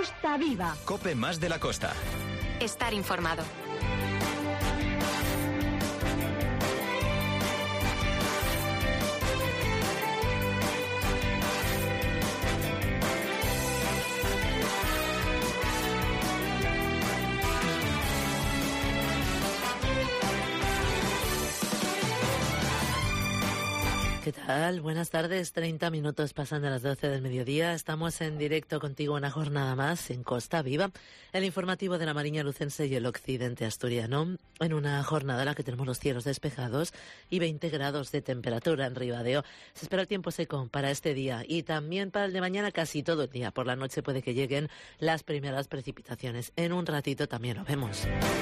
Costa Viva. COPE más de la costa. Estar informado. ¿Qué tal? Buenas tardes, 30 minutos pasan de las 12 del mediodía. Estamos en directo contigo una jornada más en Costa Viva, el informativo de la Mariña Lucense y el occidente asturiano, en una jornada en la que tenemos los cielos despejados y 20 grados de temperatura en Ribadeo. Se espera el tiempo seco para este día y también para el de mañana casi todo el día. Por la noche puede que lleguen las primeras precipitaciones. En un ratito también lo vemos.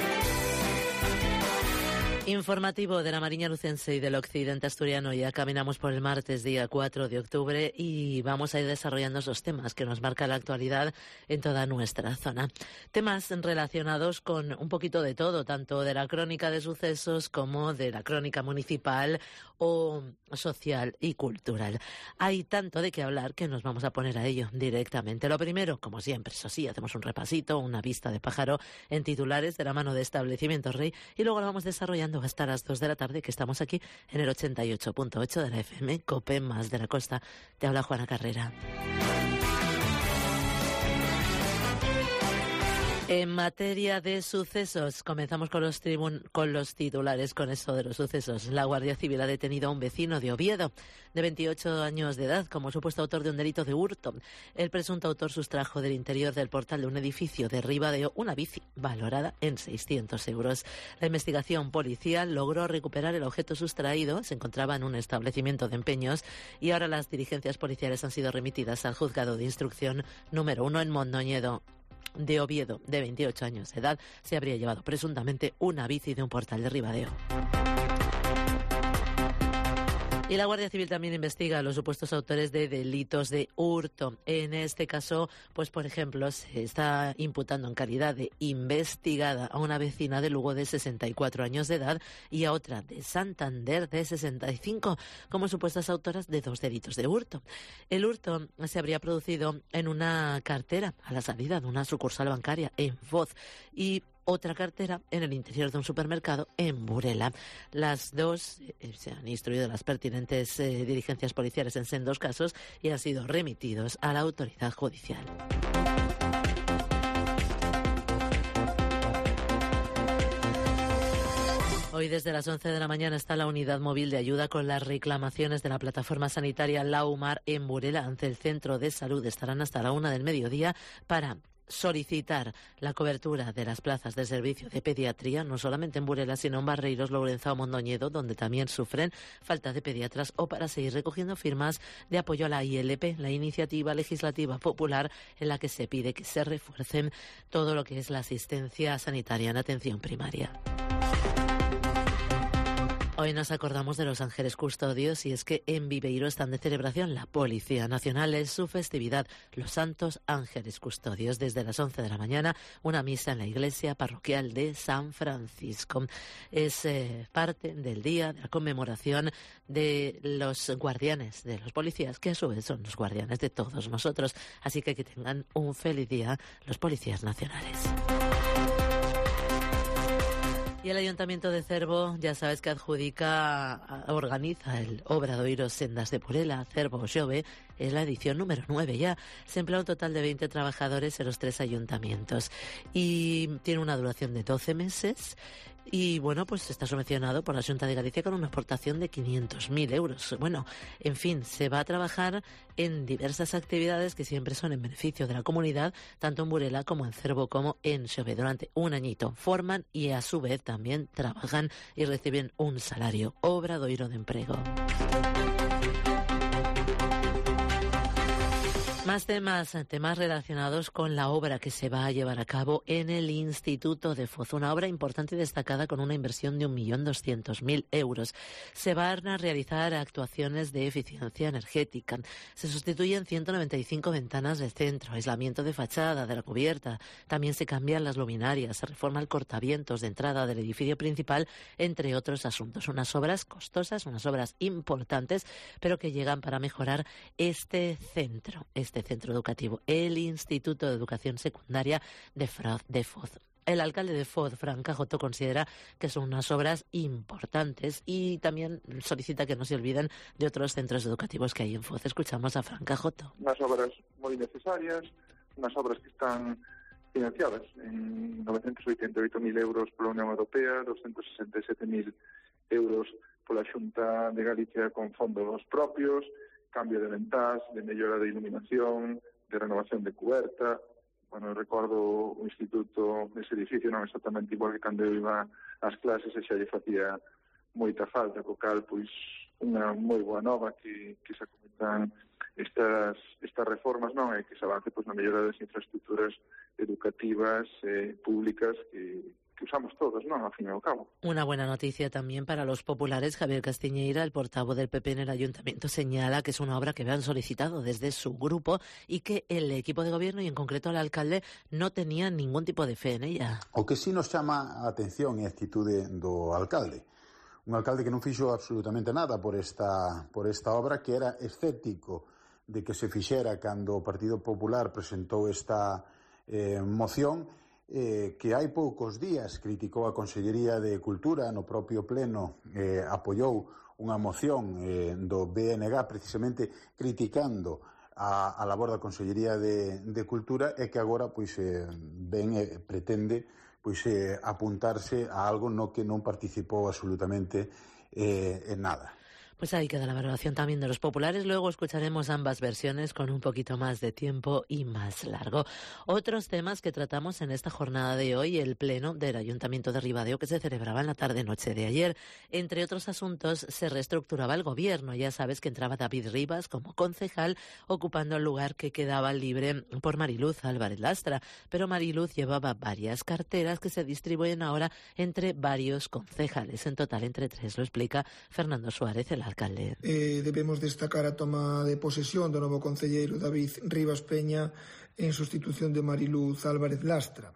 Informativo de la Mariña Lucense y del occidente asturiano. Ya caminamos por el martes, día 4 de octubre, y vamos a ir desarrollando esos temas que nos marcan la actualidad en toda nuestra zona. Temas relacionados con un poquito de todo, tanto de la crónica de sucesos como de la crónica municipal o social y cultural. Hay tanto de qué hablar que nos vamos a poner a ello directamente. Lo primero, como siempre, eso sí, hacemos un repasito, una vista de pájaro en titulares de la mano de Establecimientos Rey, y luego lo vamos desarrollando hasta las 2 de la tarde, que estamos aquí en el 88.8 de la FM, COPE más de la costa. Te habla Juana Carrera. En materia de sucesos, comenzamos con los titulares, con esto de los sucesos. La Guardia Civil ha detenido a un vecino de Oviedo, de 28 años de edad, como supuesto autor de un delito de hurto. El presunto autor sustrajo del interior del portal de un edificio de Ribadeo una bici valorada en 600 euros. La investigación policial logró recuperar el objeto sustraído. Se encontraba en un establecimiento de empeños y ahora las diligencias policiales han sido remitidas al juzgado de instrucción número 1 en Mondoñedo. De Oviedo, de 28 años de edad, se habría llevado presuntamente una bici de un portal de Ribadeo. Y la Guardia Civil también investiga a los supuestos autores de delitos de hurto. En este caso, pues por ejemplo, se está imputando en calidad de investigada a una vecina de Lugo de 64 años de edad y a otra de Santander de 65 como supuestas autoras de 2 delitos de hurto. El hurto se habría producido en una cartera a la salida de una sucursal bancaria en Foz y otra cartera en el interior de un supermercado en Burela. Las dos se han instruido las pertinentes diligencias policiales en sendos casos y han sido remitidos a la autoridad judicial. Hoy desde las 11 de la mañana está la unidad móvil de ayuda con las reclamaciones de la plataforma sanitaria Laumar en Burela ante el centro de salud. Estarán hasta la 1 del mediodía para solicitar la cobertura de las plazas de servicio de pediatría, no solamente en Burela, sino en Barreiros, Lourenzá o Mondoñedo, donde también sufren falta de pediatras, o para seguir recogiendo firmas de apoyo a la ILP, la Iniciativa Legislativa Popular, en la que se pide que se refuercen todo lo que es la asistencia sanitaria en atención primaria. Hoy nos acordamos de los ángeles custodios y es que en Viveiro están de celebración la Policía Nacional. Es su festividad, los Santos Ángeles Custodios. Desde las 11 de la mañana, una misa en la iglesia parroquial de San Francisco. Es parte del día de la conmemoración de los guardianes, de los policías, que a su vez son los guardianes de todos nosotros. Así que tengan un feliz día los policías nacionales. Y el Ayuntamiento de Cervo, ya sabes que organiza el Obradoiro Sendas de Burela. Cervo Xove es la edición número 9 ya. Se emplea un total de 20 trabajadores en los 3 ayuntamientos y tiene una duración de 12 meses. Y bueno, pues está subvencionado por la Xunta de Galicia con una aportación de 500.000 euros. Bueno, en fin, se va a trabajar en diversas actividades que siempre son en beneficio de la comunidad, tanto en Burela como en Cervo como en Xove. Durante un añito forman y a su vez también trabajan y reciben un salario. Obradoiro de empleo. Más temas relacionados con la obra que se va a llevar a cabo en el Instituto de Foz. Una obra importante y destacada con una inversión de 1.200.000 euros. Se van a realizar actuaciones de eficiencia energética. Se sustituyen 195 ventanas del centro, aislamiento de fachada, de la cubierta. También se cambian las luminarias, se reforma el cortavientos de entrada del edificio principal, entre otros asuntos. Unas obras costosas, unas obras importantes, pero que llegan para mejorar este centro este centro educativo, el Instituto de Educación Secundaria de Foz. El alcalde de Foz, Fran Cajoto, considera que son unas obras importantes y también solicita que no se olviden de otros centros educativos que hay en Foz. Escuchamos a Fran Cajoto. Unas obras muy necesarias, unas obras que están financiadas en 988.000 euros pola Unión Europea, 267.000 euros pola Xunta de Galicia con fondos propios, cambio de ventás, de mellora de iluminación, de renovación de cuberta. Bueno, recordo o instituto, ese edificio non exactamente igual que cando eu iba ás clases e xa lle facía moita falta, co cal, pois, unha moi boa nova que se acometan estas reformas, non? E que se avance pois, na mellora das infraestructuras educativas públicas que usamos todos, ¿no? Al fin y al cabo. Una buena noticia también para los populares. Javier Castiñeira, el portavoz del PP en el Ayuntamiento, señala que es una obra que habían solicitado desde su grupo y que el equipo de gobierno y en concreto el alcalde no tenía ningún tipo de fe en ella. O que sí nos chama a atención é a actitude do alcalde. Un alcalde que non fixo absolutamente nada por esta obra, que era escéptico de que se fixera cando o Partido Popular presentou esta moción, que hai poucos días criticou a Consellería de Cultura no propio pleno, apoiou unha moción do BNG precisamente criticando a labor da Consellería de Cultura e que agora pois pretende pois apuntarse a algo no que non participou absolutamente en nada. Pues ahí queda la valoración también de los populares. Luego escucharemos ambas versiones con un poquito más de tiempo y más largo. Otros temas que tratamos en esta jornada de hoy, el pleno del Ayuntamiento de Ribadeo que se celebraba en la tarde-noche de ayer. Entre otros asuntos, se reestructuraba el gobierno. Ya sabes que entraba David Rivas como concejal, ocupando el lugar que quedaba libre por Mariluz Álvarez Lastra. Pero Mariluz llevaba varias carteras que se distribuyen ahora entre varios concejales. En total, entre 3, lo explica Fernando Suárez, el alcalde. Debemos destacar a toma de posesión do novo concelleiro David Rivas Peña en sustitución de Mariluz Álvarez Lastra.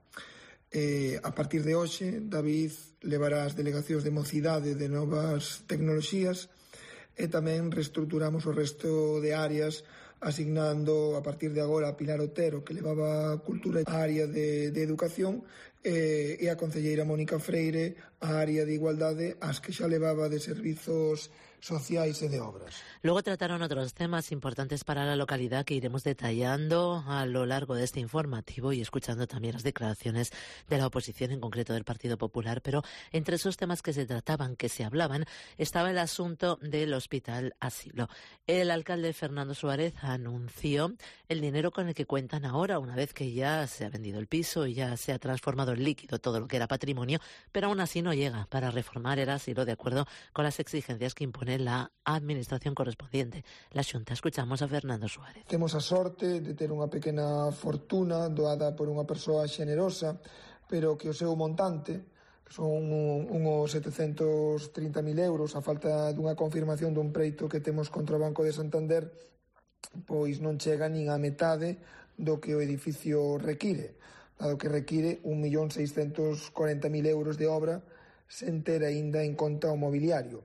A partir de hoxe, David levará as delegacións de mocidade de novas tecnoloxías e tamén reestructuramos o resto de áreas asignando a partir de agora a Pilar Otero, que levaba a cultura, a área de educación, e a concelleira Mónica Freire a área de igualdade, as que xa levaba de servizos sociais e de obras. Luego trataron otros temas importantes para la localidad que iremos detallando a lo largo de este informativo y escuchando también las declaraciones de la oposición, en concreto del Partido Popular, pero entre esos temas que se trataban, que se hablaban, estaba el asunto del Hospital Asilo. El alcalde Fernando Suárez anunció el dinero con el que cuentan ahora, una vez que ya se ha vendido el piso y ya se ha transformado en líquido todo lo que era patrimonio, pero aún así no llega para reformar el asilo de acuerdo con las exigencias que impone la administración correspondiente. La Xunta. Escuchamos a Fernando Suárez. Temos a sorte de ter unha pequena fortuna doada por unha persoa xenerosa, pero que o seu montante, que son uns 730.000 euros, a falta dunha confirmación dun preito que temos contra o Banco de Santander, pois non chega nin a metade do que o edificio require, dado que require 1.640.000 euros de obra sen ter aínda en conta o mobiliario.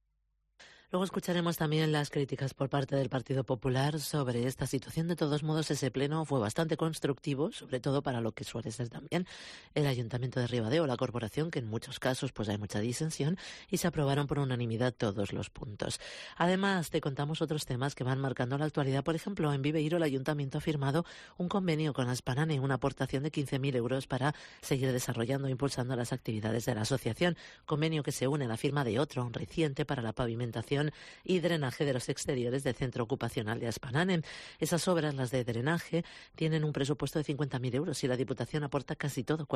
Luego escucharemos también las críticas por parte del Partido Popular sobre esta situación. De todos modos, ese pleno fue bastante constructivo, sobre todo para lo que suele ser también el Ayuntamiento de Ribadeo, la corporación, que en muchos casos pues hay mucha disensión, y se aprobaron por unanimidad todos los puntos. Además, te contamos otros temas que van marcando la actualidad. Por ejemplo, en Viveiro el Ayuntamiento ha firmado un convenio con Aspanane, una aportación de 15.000 euros para seguir desarrollando e impulsando las actividades de la asociación. Convenio que se une a la firma de otro reciente para la pavimentación y drenaje de los exteriores del centro ocupacional de Aspanane. Esas obras, las de drenaje, tienen un presupuesto de 50.000 euros y la Diputación aporta casi todo,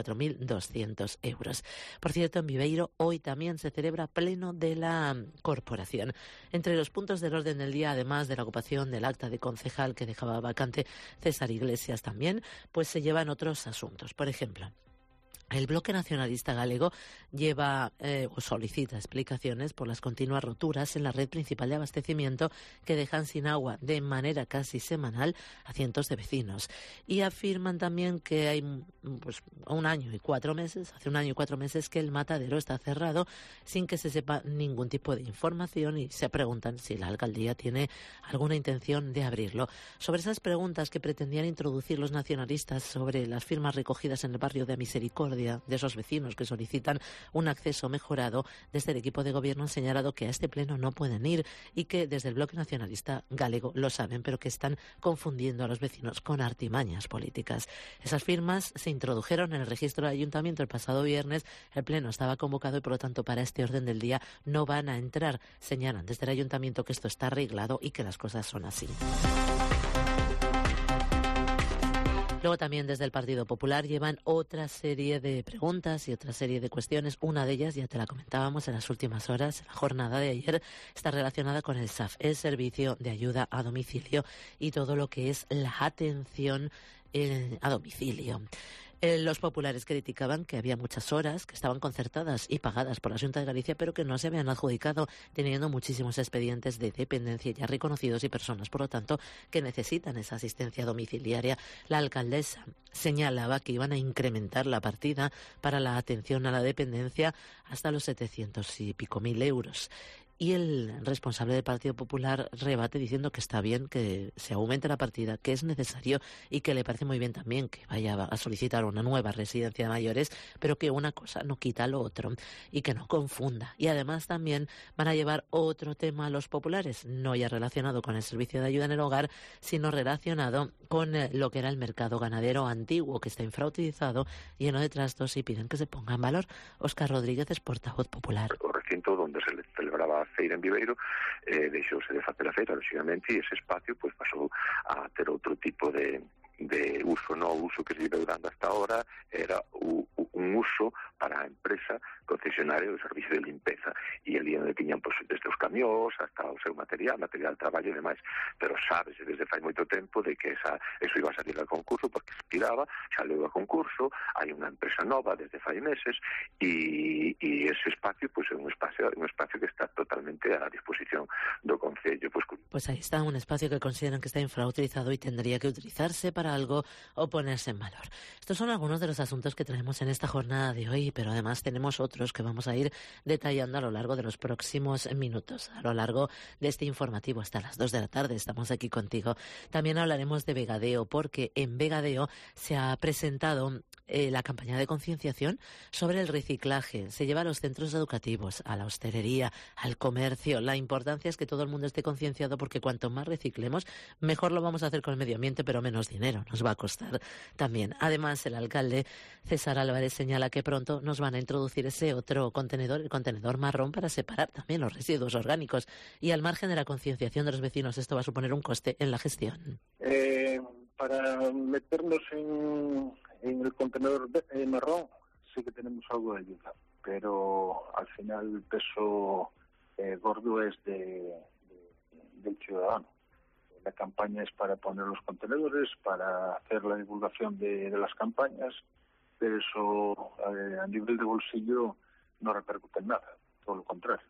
44.200 euros. Por cierto, en Viveiro hoy también se celebra pleno de la corporación. Entre los puntos del orden del día, además de la ocupación del acta de concejal que dejaba vacante César Iglesias también, pues se llevan otros asuntos. Por ejemplo, El Bloque Nacionalista Galego lleva o solicita explicaciones por las continuas roturas en la red principal de abastecimiento que dejan sin agua de manera casi semanal a cientos de vecinos. Y afirman también que hay hace un año y 4 meses que el matadero está cerrado sin que se sepa ningún tipo de información y se preguntan si la alcaldía tiene alguna intención de abrirlo. Sobre esas preguntas que pretendían introducir los nacionalistas sobre las firmas recogidas en el barrio de Misericordia de esos vecinos que solicitan un acceso mejorado, desde el equipo de gobierno han señalado que a este pleno no pueden ir y que desde el Bloque Nacionalista Galego lo saben, pero que están confundiendo a los vecinos con artimañas políticas. Esas firmas se introdujeron en el registro del ayuntamiento el pasado viernes. El pleno estaba convocado y por lo tanto para este orden del día no van a entrar. Señalan desde el ayuntamiento que esto está arreglado y que las cosas son así. Luego también desde el Partido Popular llevan otra serie de preguntas y otra serie de cuestiones. Una de ellas, ya te la comentábamos en las últimas horas, en la jornada de ayer, está relacionada con el SAF, el Servicio de Ayuda a Domicilio, y todo lo que es la atención a domicilio. Los populares criticaban que había muchas horas que estaban concertadas y pagadas por la Xunta de Galicia, pero que no se habían adjudicado, teniendo muchísimos expedientes de dependencia ya reconocidos y personas, por lo tanto, que necesitan esa asistencia domiciliaria. La alcaldesa señalaba que iban a incrementar la partida para la atención a la dependencia hasta los 700 y pico mil euros. Y el responsable del Partido Popular rebate diciendo que está bien que se aumente la partida, que es necesario y que le parece muy bien también que vaya a solicitar una nueva residencia de mayores, pero que una cosa no quita lo otro y que no confunda. Y además también van a llevar otro tema a los populares, no ya relacionado con el servicio de ayuda en el hogar, sino relacionado con lo que era el mercado ganadero antiguo, que está infrautilizado, lleno de trastos, y piden que se ponga en valor. Óscar Rodríguez es portavoz popular. O recinto donde se celebraba a feira en Viveiro deixouse de facer a feira, lógicamente, e ese espacio pues pasou a ter outro tipo de uso. No uso que se iba dando hasta ahora era un uso para a empresa concesionaria do servicio de limpeza, e ali onde tiñan pues, desde os camións hasta o seu material de traballo e demais, pero sábese desde fai moito tempo de que eso iba a salir al concurso porque expiraba, xa leu a concurso, hai unha empresa nova desde fai meses e ese espacio pues, é un espacio que está totalmente a disposición do Concello. Pues ahí está, un espacio que consideran que está infrautilizado y tendría que utilizarse para algo o ponerse en valor. Estos son algunos de los asuntos que traemos en esta jornada de hoy, pero además tenemos otros que vamos a ir detallando a lo largo de los próximos minutos, a lo largo de este informativo hasta las 2 de la tarde. Estamos aquí contigo. También hablaremos de Vegadeo, porque en Vegadeo se ha presentado la campaña de concienciación sobre el reciclaje. Se lleva a los centros educativos, a la hostelería, al comercio. La importancia es que todo el mundo esté concienciado, porque cuanto más reciclemos, mejor lo vamos a hacer con el medio ambiente, pero menos dinero nos va a costar también. Además, el alcalde César Álvarez señala que pronto nos van a introducir ese otro contenedor, el contenedor marrón, para separar también los residuos orgánicos. Y al margen de la concienciación de los vecinos, esto va a suponer un coste en la gestión. Para meternos en el contenedor marrón sí que tenemos algo de ayuda, pero al final el peso gordo es del ciudadano. La campaña es para poner los contenedores, para hacer la divulgación de las campañas, pero eso a nivel de bolsillo no repercute en nada, todo lo contrario.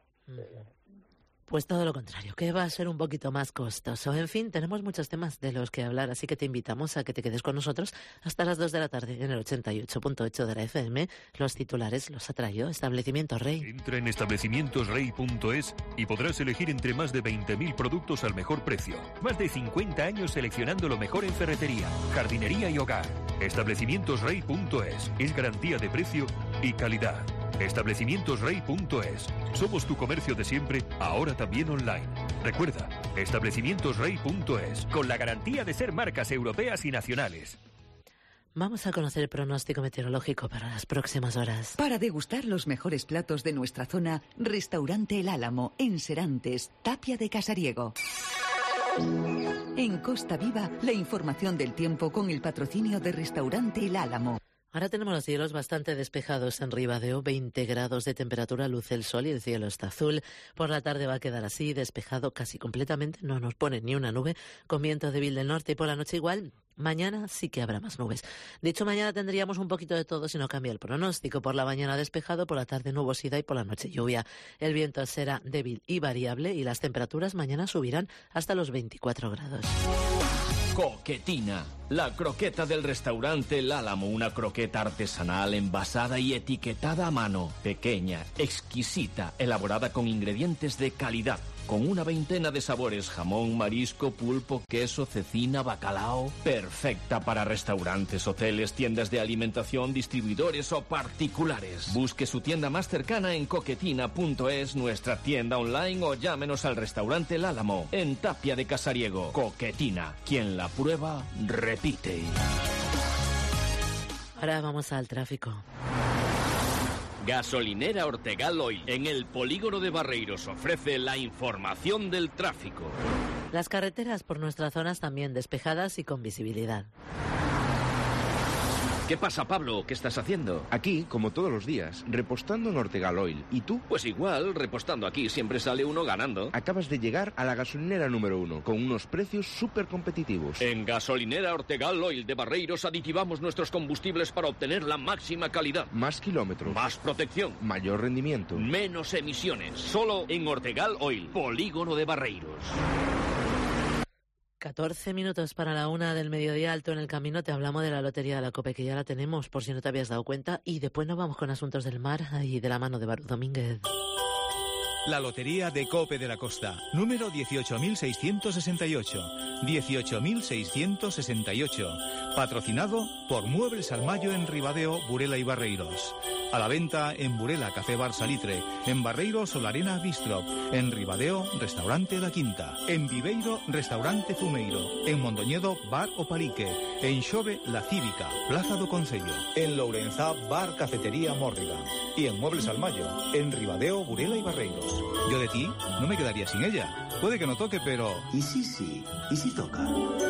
Pues todo lo contrario, que va a ser un poquito más costoso. En fin, tenemos muchos temas de los que hablar, así que te invitamos a que te quedes con nosotros hasta las 2 de la tarde en el 88.8 de la FM. Los titulares los ha traído Establecimientos Rey. Entra en establecimientosrey.es y podrás elegir entre más de 20.000 productos al mejor precio. Más de 50 años seleccionando lo mejor en ferretería, jardinería y hogar. Establecimientosrey.es es garantía de precio y calidad. Establecimientosrey.es. Somos tu comercio de siempre, ahora también online. Recuerda, establecimientosrey.es, con la garantía de ser marcas europeas y nacionales. Vamos a conocer el pronóstico meteorológico para las próximas horas. Para degustar los mejores platos de nuestra zona, Restaurante El Álamo, en Serantes, Tapia de Casariego. En Costa Viva, la información del tiempo con el patrocinio de Restaurante El Álamo. Ahora tenemos los cielos bastante despejados en Ribadeo, 20 grados de temperatura, luce el sol y el cielo está azul. Por la tarde va a quedar así, despejado casi completamente, no nos pone ni una nube, con viento débil del norte, y por la noche igual, Mañana sí que habrá más nubes. De hecho, mañana tendríamos un poquito de todo si no cambia el pronóstico. Por la mañana despejado, por la tarde nubosidad y por la noche lluvia. El viento será débil y variable y las temperaturas mañana subirán hasta los 24 grados. Coquetina, la croqueta del restaurante El Álamo, una croqueta artesanal envasada y etiquetada a mano, pequeña, exquisita, elaborada con ingredientes de calidad, con una veintena de sabores, jamón, marisco, pulpo, queso, cecina, bacalao, perfecta para restaurantes, hoteles, tiendas de alimentación, distribuidores o particulares. Busque su tienda más cercana en coquetina.es, nuestra tienda online o llámenos al restaurante El Álamo, en Tapia de Casariego. Coquetina, quien la prueba, repite. Ahora vamos al tráfico. Gasolinera Ortegal Oil, en el polígono de Barreiros, ofrece la información del tráfico. Las carreteras por nuestras zonas también despejadas y con visibilidad. ¿Qué pasa, Pablo? ¿Qué estás haciendo? Aquí, como todos los días, repostando en Ortegal Oil. ¿Y tú? Pues igual, repostando aquí siempre sale uno ganando. Acabas de llegar a la gasolinera número 1, con unos precios súper competitivos. En Gasolinera Ortegal Oil de Barreiros aditivamos nuestros combustibles para obtener la máxima calidad. Más kilómetros. Más protección. Mayor rendimiento. Menos emisiones. Solo en Ortegal Oil, polígono de Barreiros. 14 minutos para la 1 del mediodía, alto en el camino. Te hablamos de la lotería de la COPE, que ya la tenemos, por si no te habías dado cuenta. Y después nos vamos con asuntos del mar, ahí de la mano de Baru Domínguez. La Lotería de Cope de la Costa, número 18.668. 18.668. Patrocinado por Muebles al Mayo en Ribadeo, Burela y Barreiros. A la venta en Burela, Café Bar Salitre. En Barreiros, Solarena Bistrop. En Ribadeo, Restaurante La Quinta. En Viveiro, Restaurante Fumeiro. En Mondoñedo, Bar O Palique. En Xove, La Cívica, Plaza do Concello. En Lourenzá, Bar Cafetería Mórriga. Y en Muebles al Mayo, en Ribadeo, Burela y Barreiros. Yo de ti no me quedaría sin ella. Puede que no toque, pero... ¿Y sí? ¿Y si toca?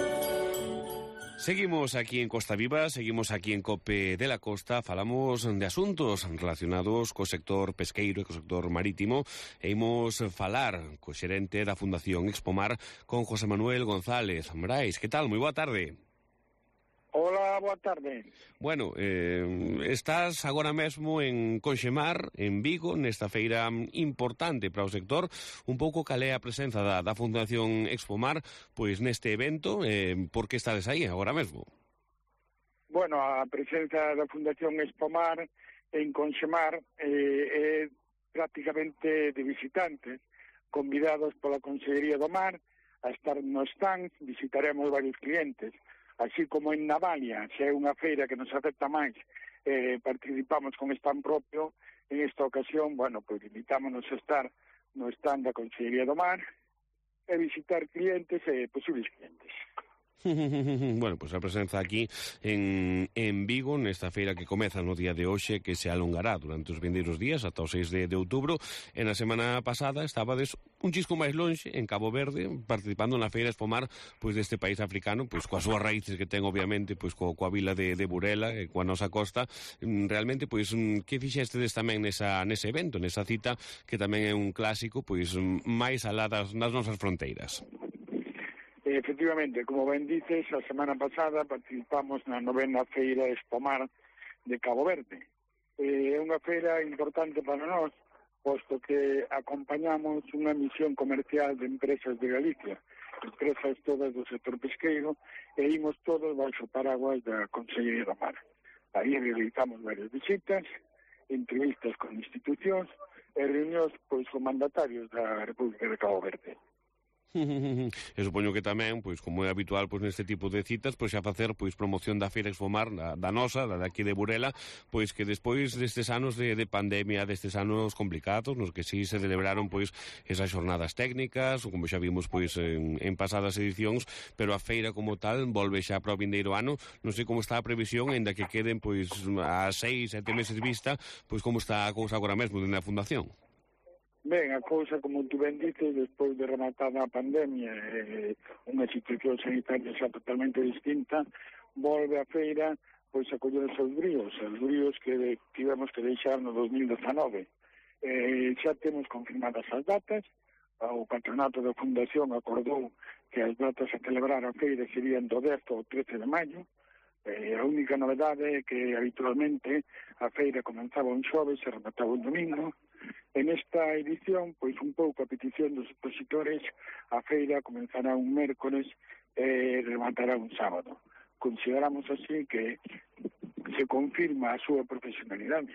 Seguimos aquí en Costa Viva, seguimos aquí en Cope de la Costa, falamos de asuntos relacionados co sector pesqueiro e co sector marítimo e imos falar co xerente da Fundación Expomar con José Manuel González. Brais, que tal? Moi boa tarde. Hola, boa tarde. Bueno, estás agora mesmo en Conxemar, en Vigo, nesta feira importante para o sector. Un pouco cal é a presenza da Fundación Expomar, pois neste evento, por que estades aí agora mesmo? Bueno, a presenza da Fundación Expomar en Conxemar é prácticamente de visitantes, convidados pola Consellería do Mar a estar no stand. Visitaremos varios clientes. Así como en Navalia, se é unha feira que nos afecta máis, participamos con stand propio. En esta ocasión, bueno, pues invitámonos a estar no stand da Consellería do Mar e visitar clientes e posibles clientes. Bueno, pois a presenza aquí en Vigo, nesta feira que comeza no día de hoxe, que se alongará durante os vindeiros días ata o 6 de outubro. E na semana pasada estabades un chisco máis lonxe, en Cabo Verde, participando na feira Expomar, pois deste país africano, pois coas súas raíces que ten, obviamente, pois coa vila de Burela, e coa nosa costa. Realmente, pois, que fixestedes tamén nese evento, nesa cita, que tamén é un clásico, pois, máis alá das nosas fronteiras? Efectivamente, como ben dices, a semana pasada participamos na 9ª Feira Expomar de Cabo Verde. É unha feira importante para nós, posto que acompañamos unha misión comercial de empresas de Galicia, empresas todas do sector pesqueiro, e imos todos baixo paraguas da Consellería do Mar. Aí realizamos varias visitas, entrevistas con institucións e reunións pois con mandatarios da República de Cabo Verde. E supoño que tamén, pois como é habitual pois neste tipo de citas, pois xa facer pois promoción da Feira Expomar, da nosa, da daqui de Burela, pois que despois destes anos de pandemia, destes anos complicados, nos que sí se celebraron pois esas xornadas técnicas, como xa vimos pois en pasadas edicións, pero a feira como tal volve xa para o vindeiro ano. Non sei como está a previsión, aínda que queden pois a 6, 7 meses vista, pois como está a cousa agora mesmo dentro da Fundación. Ben, a cousa, como tu ben dices, despois de rematada a pandemia, unha situación sanitaria xa totalmente distinta, volve a feira pois a coller os seus bríos que tivemos que deixar no 2019. Xa temos confirmadas as datas, o patronato da Fundación acordou que as datas a celebrar a feira serían do 10 ao 13 de maio. A única novedade é que habitualmente a feira comenzaba un xoves e remataba un domingo. En esta edición, pois un pouco a petición dos expositores, a feira comenzará un mércoles e rematará un sábado. Consideramos así que se confirma a súa profesionalidade.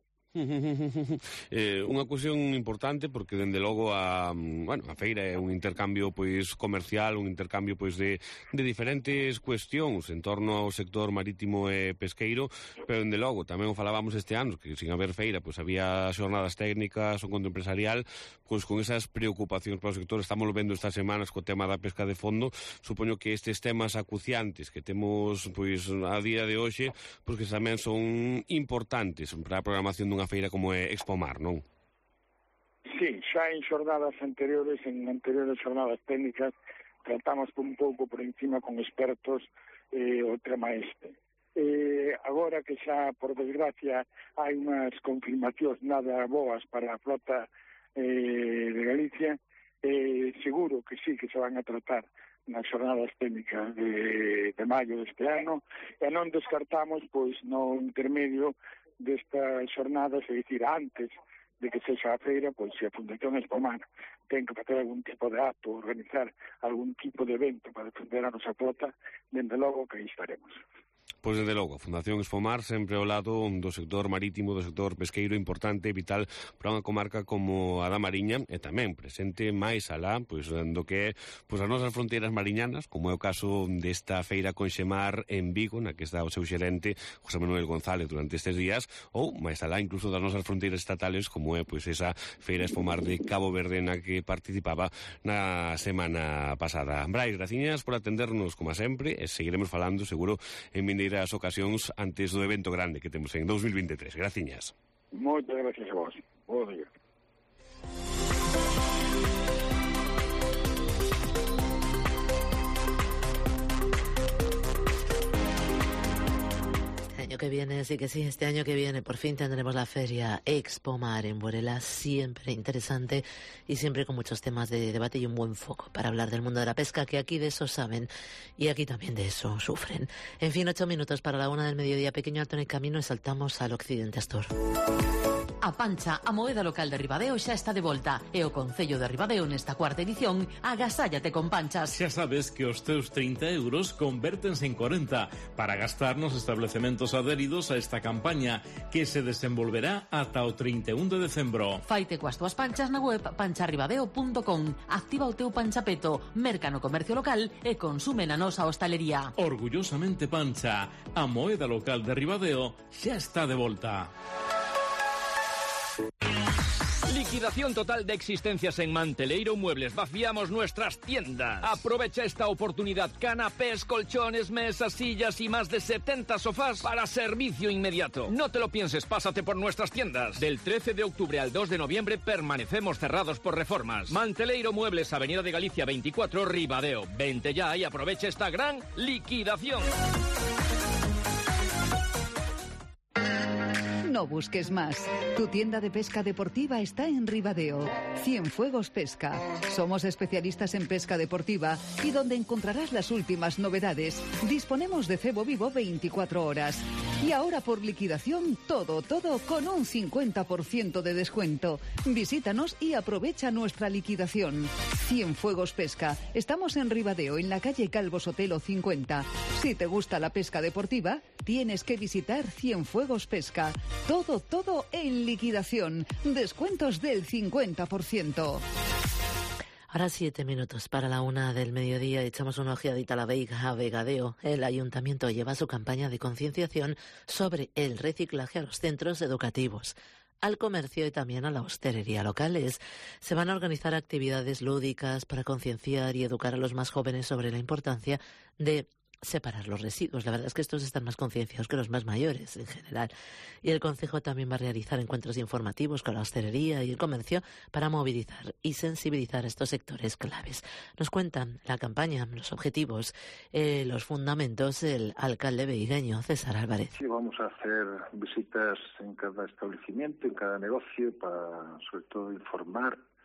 Unha cuestión importante porque dende logo a feira é un intercambio pois comercial, un intercambio pois de diferentes cuestións en torno ao sector marítimo e pesqueiro, pero dende logo tamén o falábamos este ano que sin haber feira pois había xornadas técnicas, o encontro empresarial, pois con esas preocupacións para o sector. Estamos vendo estas semanas co tema da pesca de fondo. Supoño que estes temas acuciantes que temos pois a día de hoxe, pois que tamén son importantes para a programación dunha feira como é Expomar, non? Sí, xa en xornadas anteriores, en anteriores xornadas técnicas, tratamos un pouco por encima con expertos o tema este. Agora que xa, por desgracia, hai unhas confirmacións nada boas para a flota de Galicia, seguro que sí que se van a tratar nas xornadas técnicas de maio deste ano, e non descartamos, pois, no intermedio destas xornadas, é dicir, antes de que sexa a feira, pois se a Fundación Expomar ten que facer algún tipo de acto, organizar algún tipo de evento para defender a nosa flota, dende logo que aí estaremos. Pois, dende logo, a Fundación Expomar sempre ao lado do sector marítimo, do sector pesqueiro, importante e vital para unha comarca como a da Mariña, e tamén presente máis alá, pois, do que é pois, as nosas fronteiras mariñanas, como é o caso desta feira Conxemar en Vigo, na que está o seu xerente, José Manuel González, durante estes días, ou máis alá, incluso das nosas fronteiras estatales, como é pois esa feira Expomar de Cabo Verde, na que participaba na semana pasada. Brais, graciñas por atendernos, como sempre, e seguiremos falando, seguro, en as ocasións antes do evento grande que temos en 2023. Graciñas. Moitas gracias a vos. Bo día. Que viene, sí que sí, este año que viene por fin tendremos la feria Expomar en Burela, siempre interesante y siempre con muchos temas de debate y un buen foco para hablar del mundo de la pesca, que aquí de eso saben y aquí también de eso sufren. En fin, 8 minutos para la 1 del mediodía, pequeño alto en el camino y saltamos al Occidente Astor. A Pancha, a moeda local de Ribadeo, xa está de volta e o Concello de Ribadeo nesta cuarta edición agasállate con panchas. Xa sabes que os teus 30 euros convértense en 40 para gastar nos establecementos adheridos a esta campaña que se desenvolverá ata o 31 de decembro. Faite coas túas panchas na web pancharribadeo.com. Activa o teu panchapeto, merca no comercio local e consume na nosa hostalería. Orgullosamente Pancha, a moeda local de Ribadeo xa está de volta. Liquidación total de existencias en Manteleiro Muebles. Vaciamos nuestras tiendas. Aprovecha esta oportunidad. Canapés, colchones, mesas, sillas y más de 70 sofás para servicio inmediato. No te lo pienses, pásate por nuestras tiendas. Del 13 de octubre al 2 de noviembre permanecemos cerrados por reformas. Manteleiro Muebles, Avenida de Galicia 24, Ribadeo. Vente ya y aprovecha esta gran liquidación. No busques más. Tu tienda de pesca deportiva está en Ribadeo. Cienfuegos Pesca. Somos especialistas en pesca deportiva y donde encontrarás las últimas novedades. Disponemos de cebo vivo 24 horas. Y ahora por liquidación, todo con un 50% de descuento. Visítanos y aprovecha nuestra liquidación. Cienfuegos Pesca. Estamos en Ribadeo, en la calle Calvo Sotelo 50. Si te gusta la pesca deportiva, tienes que visitar Cienfuegos Pesca. Todo en liquidación. Descuentos del 50%. Ahora 7 minutos para la 1 del mediodía. Echamos una ojeadita a la Veiga, a Vegadeo. El ayuntamiento lleva su campaña de concienciación sobre el reciclaje a los centros educativos, al comercio y también a la hostelería locales. Se van a organizar actividades lúdicas para concienciar y educar a los más jóvenes sobre la importancia de separar los residuos. La verdad es que estos están más concienciados que los más mayores en general. Y el Concejo también va a realizar encuentros informativos con la hostelería y el comercio para movilizar y sensibilizar a estos sectores claves. Nos cuentan la campaña, los objetivos, los fundamentos, el alcalde veigueño, César Álvarez. Sí, vamos a hacer visitas en cada establecimiento, en cada negocio, para sobre todo informar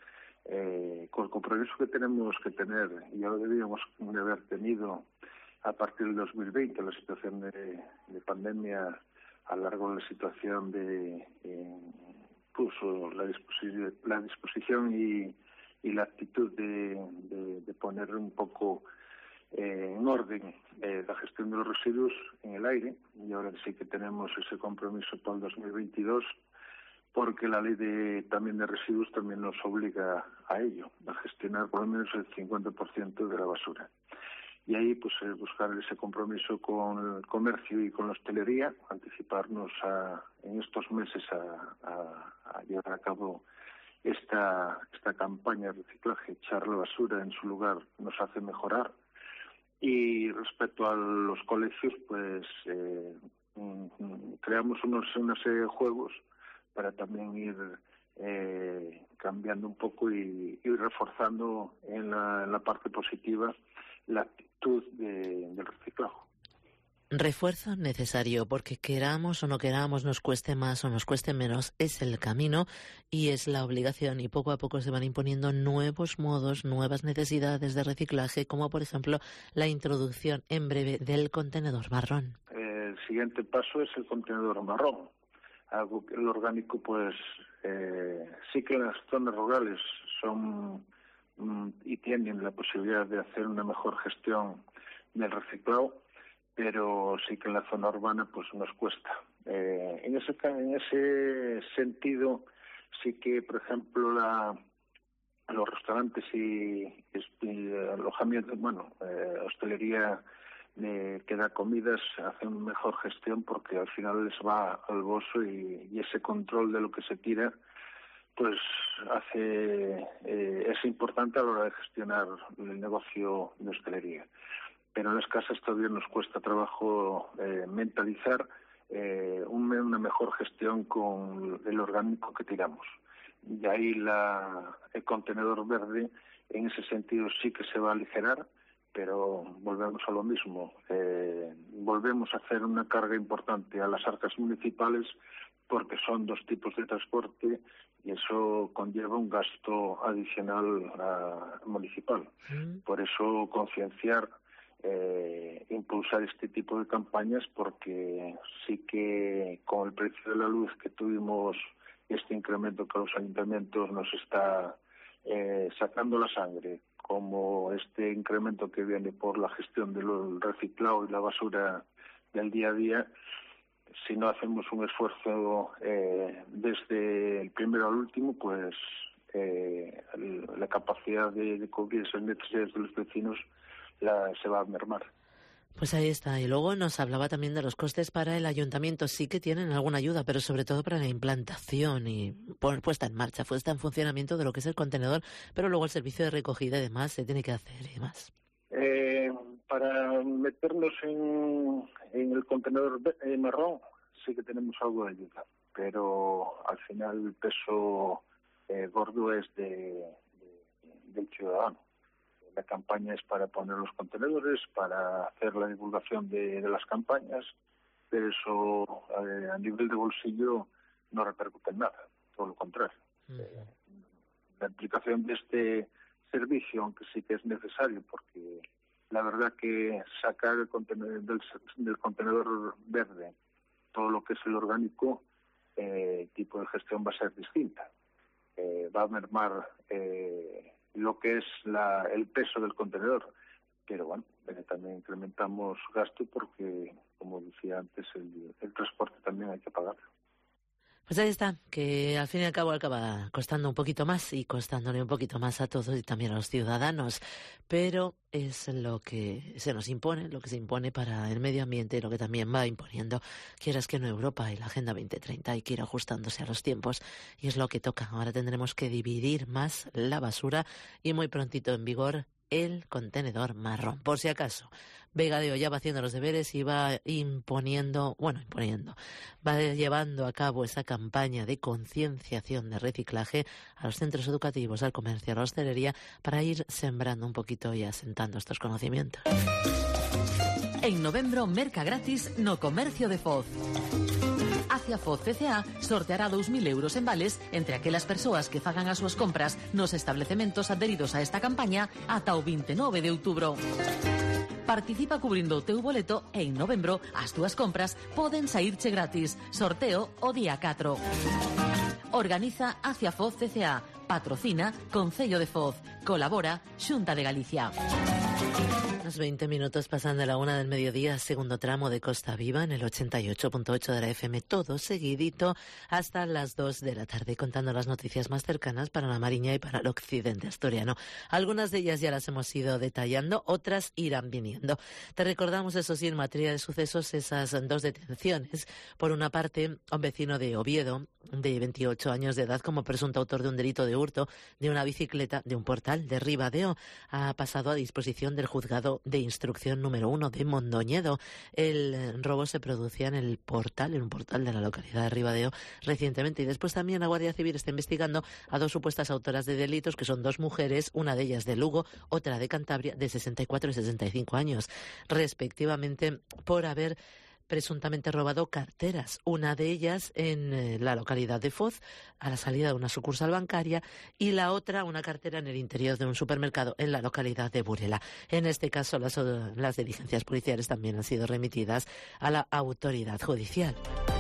con el compromiso que tenemos que tener, y ya lo debíamos de haber tenido a partir del 2020, la situación de pandemia, a lo largo de la situación de puso la disposición y la actitud de poner un poco en orden la gestión de los residuos en el aire, y ahora sí que tenemos ese compromiso para el 2022, porque la ley también de residuos también nos obliga a ello, a gestionar por lo menos el 50% de la basura. Y ahí pues buscar ese compromiso con el comercio y con la hostelería, anticiparnos en estos meses a llevar a cabo esta campaña de reciclaje. Echar la basura en su lugar nos hace mejorar. Y respecto a los colegios, pues creamos una serie de juegos para también ir cambiando un poco y reforzando en la parte positiva la actitud del reciclaje. Refuerzo necesario, porque queramos o no queramos, nos cueste más o nos cueste menos, es el camino y es la obligación, y poco a poco se van imponiendo nuevos modos, nuevas necesidades de reciclaje, como por ejemplo la introducción en breve del contenedor marrón. El siguiente paso es el contenedor marrón, algo que el orgánico pues sí que en las zonas rurales son y tienen la posibilidad de hacer una mejor gestión del reciclado, pero sí que en la zona urbana pues nos cuesta. En ese sentido, sí que, por ejemplo, los restaurantes y alojamientos, hostelería que da comidas, hacen mejor gestión porque al final les va al bolso y ese control de lo que se tira pues es importante a la hora de gestionar el negocio de hostelería. Pero en las casas todavía nos cuesta trabajo mentalizar una mejor gestión con el orgánico que tiramos. Y ahí el contenedor verde, en ese sentido, sí que se va a aligerar, pero volvemos a lo mismo. Volvemos a hacer una carga importante a las arcas municipales porque son dos tipos de transporte y eso conlleva un gasto adicional municipal. Por eso concienciar, impulsar este tipo de campañas, porque sí que con el precio de la luz que tuvimos, este incremento que los ayuntamientos nos está sacando la sangre, como este incremento que viene por la gestión del reciclado y la basura del día a día, si no hacemos un esfuerzo desde el primero al último, pues la capacidad de cubrir esas necesidades de los vecinos se va a mermar. Pues ahí está. Y luego nos hablaba también de los costes para el ayuntamiento. Sí que tienen alguna ayuda, pero sobre todo para la implantación y puesta en marcha, puesta en funcionamiento de lo que es el contenedor, pero luego el servicio de recogida y demás se tiene que hacer y demás. Para meternos en el contenedor marrón sí que tenemos algo de ayuda, pero al final el peso gordo es del ciudadano. La campaña es para poner los contenedores, para hacer la divulgación de las campañas, pero eso a nivel de bolsillo no repercute en nada, todo lo contrario. La implicación de este servicio, aunque sí que es necesario, porque la verdad que sacar del contenedor verde todo lo que es el orgánico, el tipo de gestión va a ser distinta. Va a mermar lo que es el peso del contenedor, pero bueno, también incrementamos gasto porque, como decía antes, el transporte también hay que pagarlo. Pues ahí está, que al fin y al cabo acaba costando un poquito más y costándole un poquito más a todos y también a los ciudadanos, pero es lo que se nos impone, lo que se impone para el medio ambiente, lo que también va imponiendo, quieras que no, Europa y la Agenda 2030, hay que ir ajustándose a los tiempos y es lo que toca. Ahora tendremos que dividir más la basura y muy prontito en vigor el contenedor marrón. Por si acaso, Vega de Ollá va haciendo los deberes y va va llevando a cabo esa campaña de concienciación de reciclaje a los centros educativos, al comercio, a la hostelería, para ir sembrando un poquito y asentando estos conocimientos. En novembro, merca gratis no comercio de Foz. Acia Foz CCA sorteará 2.000 euros en vales entre aquelas persoas que fagan as súas compras nos establecementos adheridos a esta campaña ata o 29 de outubro. Participa cubrindo o teu boleto e en novembro as túas compras poden saírche gratis. Sorteo o día 4. Organiza Acia Foz CCA. Patrocina Concello de Foz. Colabora Xunta de Galicia. Unos 20 minutos pasan de la 1 del mediodía, segundo tramo de Costa Viva en el 88.8 de la FM, todo seguidito hasta las 2 de la tarde, contando las noticias más cercanas para la Mariña y para el occidente asturiano. Algunas de ellas ya las hemos ido detallando, otras irán viniendo. Te recordamos, eso sí, en materia de sucesos, esas 2 detenciones. Por una parte, un vecino de Oviedo, de 28 años de edad, como presunto autor de un delito de hurto de una bicicleta de un portal de Ribadeo, ha pasado a disposición del juzgado de instrucción número 1 de Mondoñedo. El robo se producía en un portal de la localidad de Ribadeo recientemente, y después también la Guardia Civil está investigando a 2 supuestas autoras de delitos, que son 2 mujeres, una de ellas de Lugo, otra de Cantabria, de 64 y 65 años, respectivamente, por haber presuntamente robado carteras, una de ellas en la localidad de Foz, a la salida de una sucursal bancaria, y la otra, una cartera en el interior de un supermercado en la localidad de Burela. En este caso, las diligencias policiales también han sido remitidas a la autoridad judicial.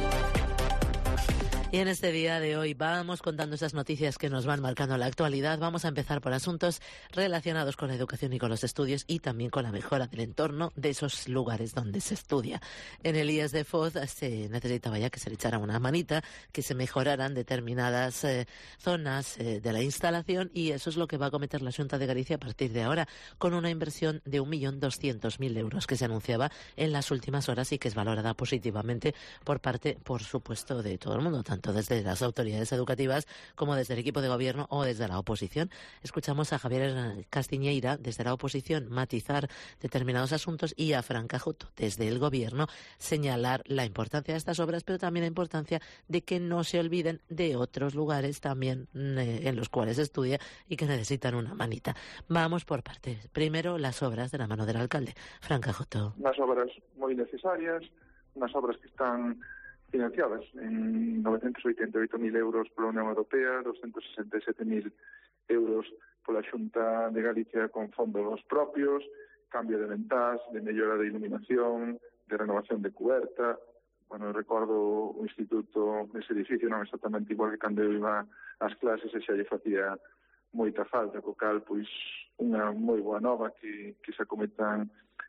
Y en este día de hoy vamos contando esas noticias que nos van marcando la actualidad. Vamos a empezar por asuntos relacionados con la educación y con los estudios, y también con la mejora del entorno de esos lugares donde se estudia. En el IES de Foz se necesitaba ya que se le echara una manita, que se mejoraran determinadas zonas de la instalación, y eso es lo que va a acometer la Xunta de Galicia a partir de ahora, con una inversión de 1.200.000 euros que se anunciaba en las últimas horas y que es valorada positivamente por parte, por supuesto, de todo el mundo, tanto desde las autoridades educativas como desde el equipo de gobierno o desde la oposición. Escuchamos a Javier Castiñeira desde la oposición matizar determinados asuntos, y a Fran Cajuto desde el gobierno señalar la importancia de estas obras, pero también la importancia de que no se olviden de otros lugares también en los cuales se estudia y que necesitan una manita. Vamos por partes. Primero, las obras de la mano del alcalde. Fran Cajuto. Unas obras muy necesarias, unas obras que están financiadas en 988.000 euros pola Unión Europea, 267.000 euros pola Xunta de Galicia con fondos propios, cambio de ventás, de mellora de iluminación, de renovación de cuberta. Bueno, recordo o instituto, ese edificio non exactamente igual que cando eu iba ás clases, e xa lle facía moita falta, co cal, pois, unha moi boa nova que se acometan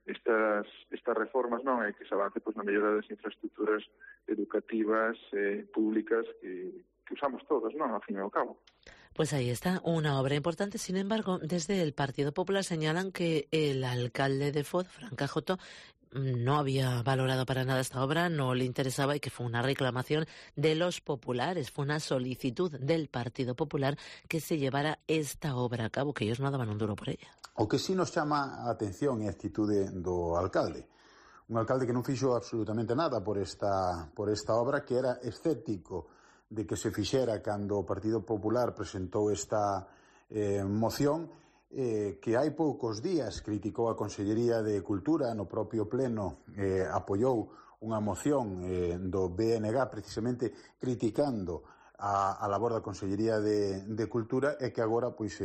estas reformas, non, e que se avance pois na mellora das infraestructuras educativas públicas que usamos todos, non, ao fin e ao cabo. Pues ahí está, una obra importante. Sin embargo, desde el Partido Popular señalan que el alcalde de Foz, Fran Cajuto, no había valorado para nada esta obra, no le interesaba, y que fue una reclamación de los populares, fue una solicitud del Partido Popular que se llevara esta obra a cabo, que ellos no daban un duro por ella. O que sí nos chama a atención é a actitude do alcalde. Un alcalde que non fixo absolutamente nada por esta obra, que era escéptico de que se fixera cando o Partido Popular presentou esta moción, que hai poucos días criticou a Consellería de Cultura no propio pleno, apoiou unha moción do BNG precisamente criticando a labor da Consellería de Cultura, e que agora pois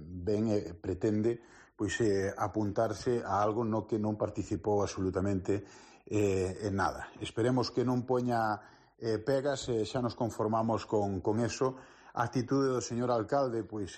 pretende pois apuntarse a algo no que non participou absolutamente en nada. Esperemos que non poña pegas, xa nos conformamos con eso. A actitude do señor alcalde pois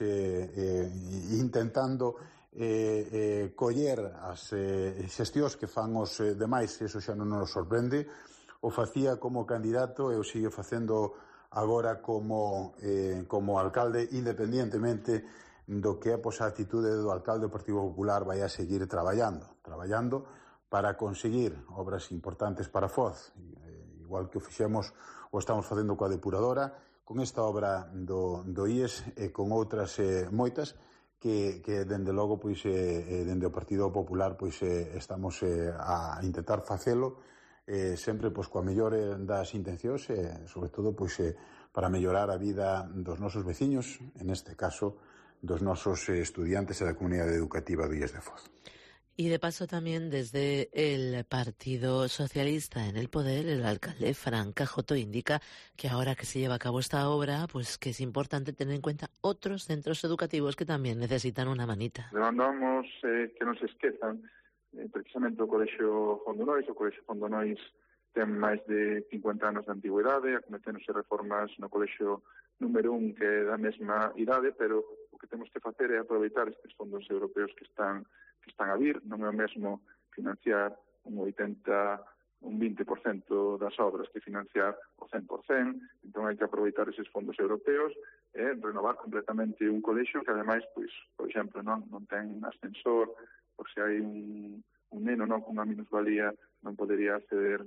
intentando coller as xestións que fan os demais, eso xa non nos sorprende. O facía como candidato e o sigue facendo agora como alcalde, independientemente do que a actitude do alcalde do Partido Popular vai a seguir traballando para conseguir obras importantes para Foz, igual que o fixemos ou estamos facendo coa depuradora, con esta obra do IES e con outras moitas que dende logo pois dende o Partido Popular pois estamos a intentar facelo sempre pois coa mellor das intencións e sobre todo pois para mellorar a vida dos nosos veciños, en este caso dos nosos estudiantes e da comunidade educativa do IES de Foz. Y de paso también desde el Partido Socialista en el poder, el alcalde Fran Cajoto indica que ahora que se lleva a cabo esta obra, pues que es importante tener en cuenta otros centros educativos que también necesitan una manita. Demandamos que non se esquezan precisamente o Colexio Fondonois. O Colexio Fondonois ten máis de 50 anos de antigüedade, acometéndose reformas no Colexio número 1 que é da mesma idade, pero o que temos que facer é aproveitar estes fondos europeos que están a vir. Non é o mesmo financiar un 20% das obras que financiar o 100%, entón hai que aproveitar eses fondos europeos e renovar completamente un colexio que ademais, pois, por exemplo, non ten ascensor, por se hai un neno con unha minusvalía non podería acceder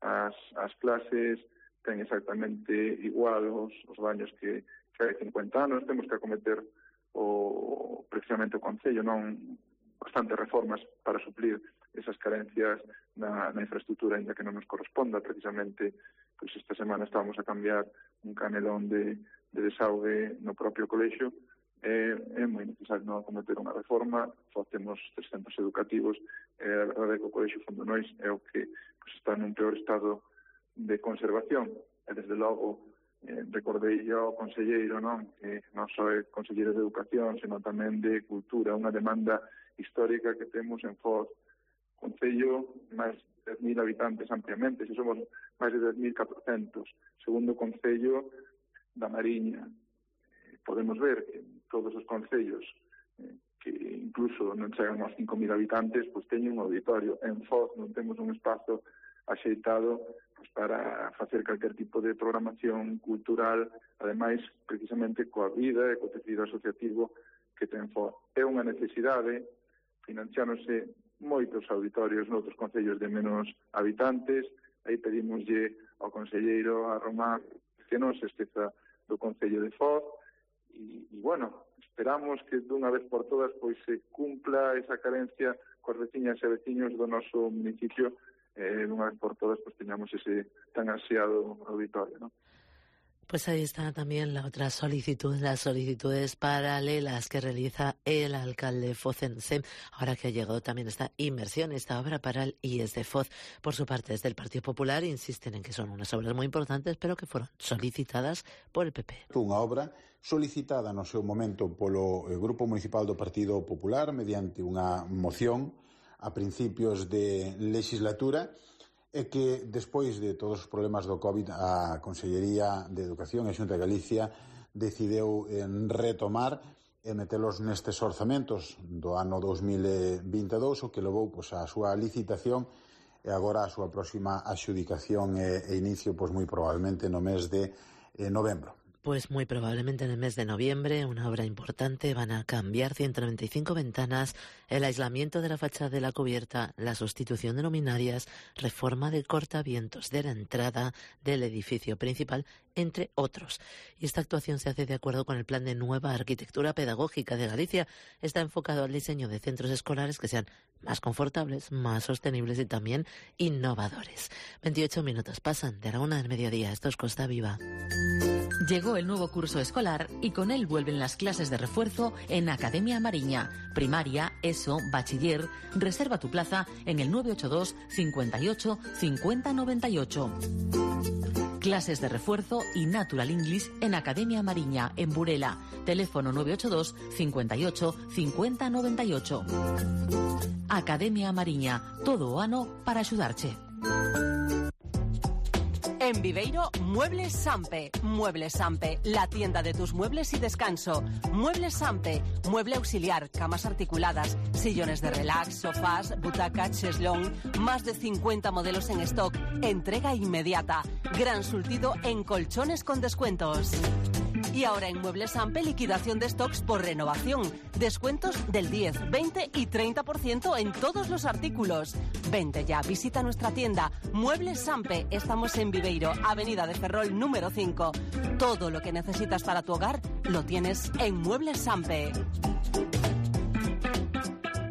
ás clases, ten exactamente igual os baños que hai 50 anos. Temos que acometer precisamente o Concello bastantes reformas para suplir esas carencias na infraestructura, ainda que non nos corresponda. Precisamente, pois esta semana estábamos a cambiar un canelón de desaugue no propio colexio. É moi necesario non acometer unha reforma. Facemos 300 educativos. A verdade é que o Colexio Fondonois é o que está nun peor estado de conservación. E, desde logo, recordei ao conselleiro que non só é conselleiro de Educación, senón tamén de Cultura, unha demanda histórica que temos en Foz. Concello, máis de 10.000 habitantes ampliamente, se somos máis de 10.400. Segundo Concello da Mariña. Podemos ver que todos os concellos que incluso non chegan aos 5.000 habitantes, pois teñen un auditorio. En Foz non temos un espazo axeitado para facer calquer tipo de programación cultural, ademais, precisamente, coa vida e co tecido asociativo que ten Foz. É unha necesidade financiándose moitos auditorios noutros concellos de menos habitantes. Aí pedimoslle ao conselleiro, a Román, que non se esqueza do Concello de Foz. E, bueno, esperamos que dunha vez por todas pois se cumpla esa carencia coas veciñas e veciños do noso municipio. Dunha vez por todas pois teñamos ese tan ansiado auditorio, ¿no? Pues ahí está también la otra solicitud, las solicitudes paralelas que realiza el alcalde focense, ahora que ha llegado también esta inversión, esta obra para el IES de Foz. Por su parte, desde el Partido Popular insisten en que son unas obras muy importantes, pero que fueron solicitadas por el PP. Unha obra solicitada no seu momento polo Grupo Municipal do Partido Popular mediante unha moción a principios de legislatura, e que despois de todos os problemas do COVID a Consellería de Educación e Xunta de Galicia decideu retomar e metelos nestes orzamentos do ano 2022, o que levou a súa licitación e agora a súa próxima adxudicación e inicio moi probablemente no mes de novembro. Pues muy probablemente en el mes de noviembre, una obra importante. Van a cambiar 195 ventanas, el aislamiento de la fachada de la cubierta, la sustitución de luminarias, reforma de cortavientos de la entrada del edificio principal, entre otros. Y esta actuación se hace de acuerdo con el Plan de Nueva Arquitectura Pedagógica de Galicia. Está enfocado al diseño de centros escolares que sean más confortables, más sostenibles y también innovadores. 28 minutos pasan de la 1 del mediodía. Esto es Costa Viva. Llegó el nuevo curso escolar y con él vuelven las clases de refuerzo en Academia Mariña. Primaria, ESO, bachiller. Reserva tu plaza en el 982 58 50 98. Clases de refuerzo y Natural English en Academia Mariña, en Burela. Teléfono 982 58 50 98. Academia Mariña, todo o ano para axudarche. En Viveiro, Muebles Sampe. Muebles Sampe, la tienda de tus muebles y descanso. Muebles Sampe, mueble auxiliar, camas articuladas, sillones de relax, sofás, butacas, cheslón, más de 50 modelos en stock. Entrega inmediata. Gran surtido en colchones con descuentos. Y ahora en Muebles Sampe, liquidación de stocks por renovación. Descuentos del 10, 20 y 30% en todos los artículos. Vente ya, visita nuestra tienda Muebles Sampe. Estamos en Viveiro, Avenida de Ferrol número 5. Todo lo que necesitas para tu hogar lo tienes en Muebles Sampe.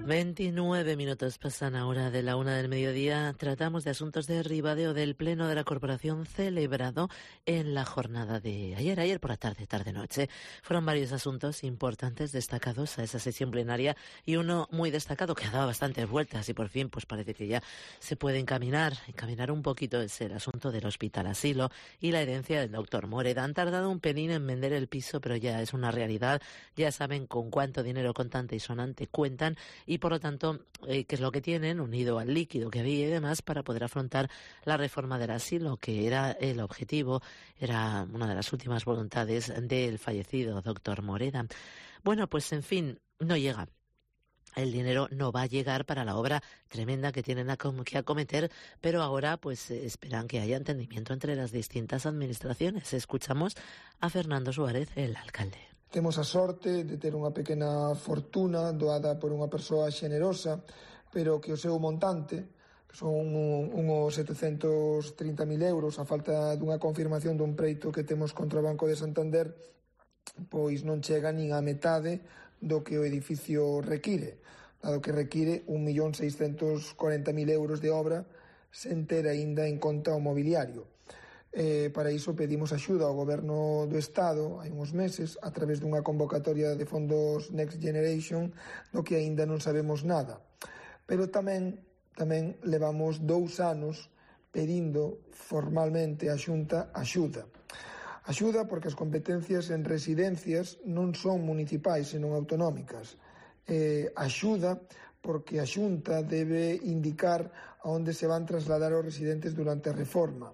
29 minutos pasan ahora de la 1 del mediodía. Tratamos de asuntos de Ribadeo del Pleno de la Corporación celebrado en la jornada de ayer por la tarde-noche. Fueron varios asuntos importantes destacados a esa sesión plenaria y uno muy destacado que ha dado bastantes vueltas y por fin pues parece que ya se puede encaminar un poquito. Es el asunto del hospital asilo y la herencia del doctor Moreda. Han tardado un pelín en vender el piso, pero ya es una realidad. Ya saben con cuánto dinero contante y sonante cuentan y por lo tanto qué es lo que tienen unido al líquido que había y demás para poder afrontar la reforma del asilo, que era el objetivo, era una de las últimas voluntades del fallecido doctor Moreda. Bueno, pues en fin, no llega. El dinero no va a llegar para la obra tremenda que tienen que acometer, pero ahora pues esperan que haya entendimiento entre las distintas administraciones. Escuchamos a Fernando Suárez, el alcalde. Temos a sorte de ter unha pequena fortuna doada por unha persoa xenerosa, pero que o seu montante son uns 730.000 euros, a falta dunha confirmación dun preito que temos contra o Banco de Santander, pois non chega nin a metade do que o edificio require, dado que require 1.640.000 euros de obra sen ter aínda en conta o mobiliario. Para iso pedimos axuda ao Goberno do Estado hai uns meses a través dunha convocatoria de fondos Next Generation do que aínda non sabemos nada. Pero tamén levamos 2 anos pedindo formalmente á Xunta axuda. Axuda porque as competencias en residencias non son municipais, senón autonómicas. Axuda porque a Xunta debe indicar a onde se van trasladar os residentes durante a reforma.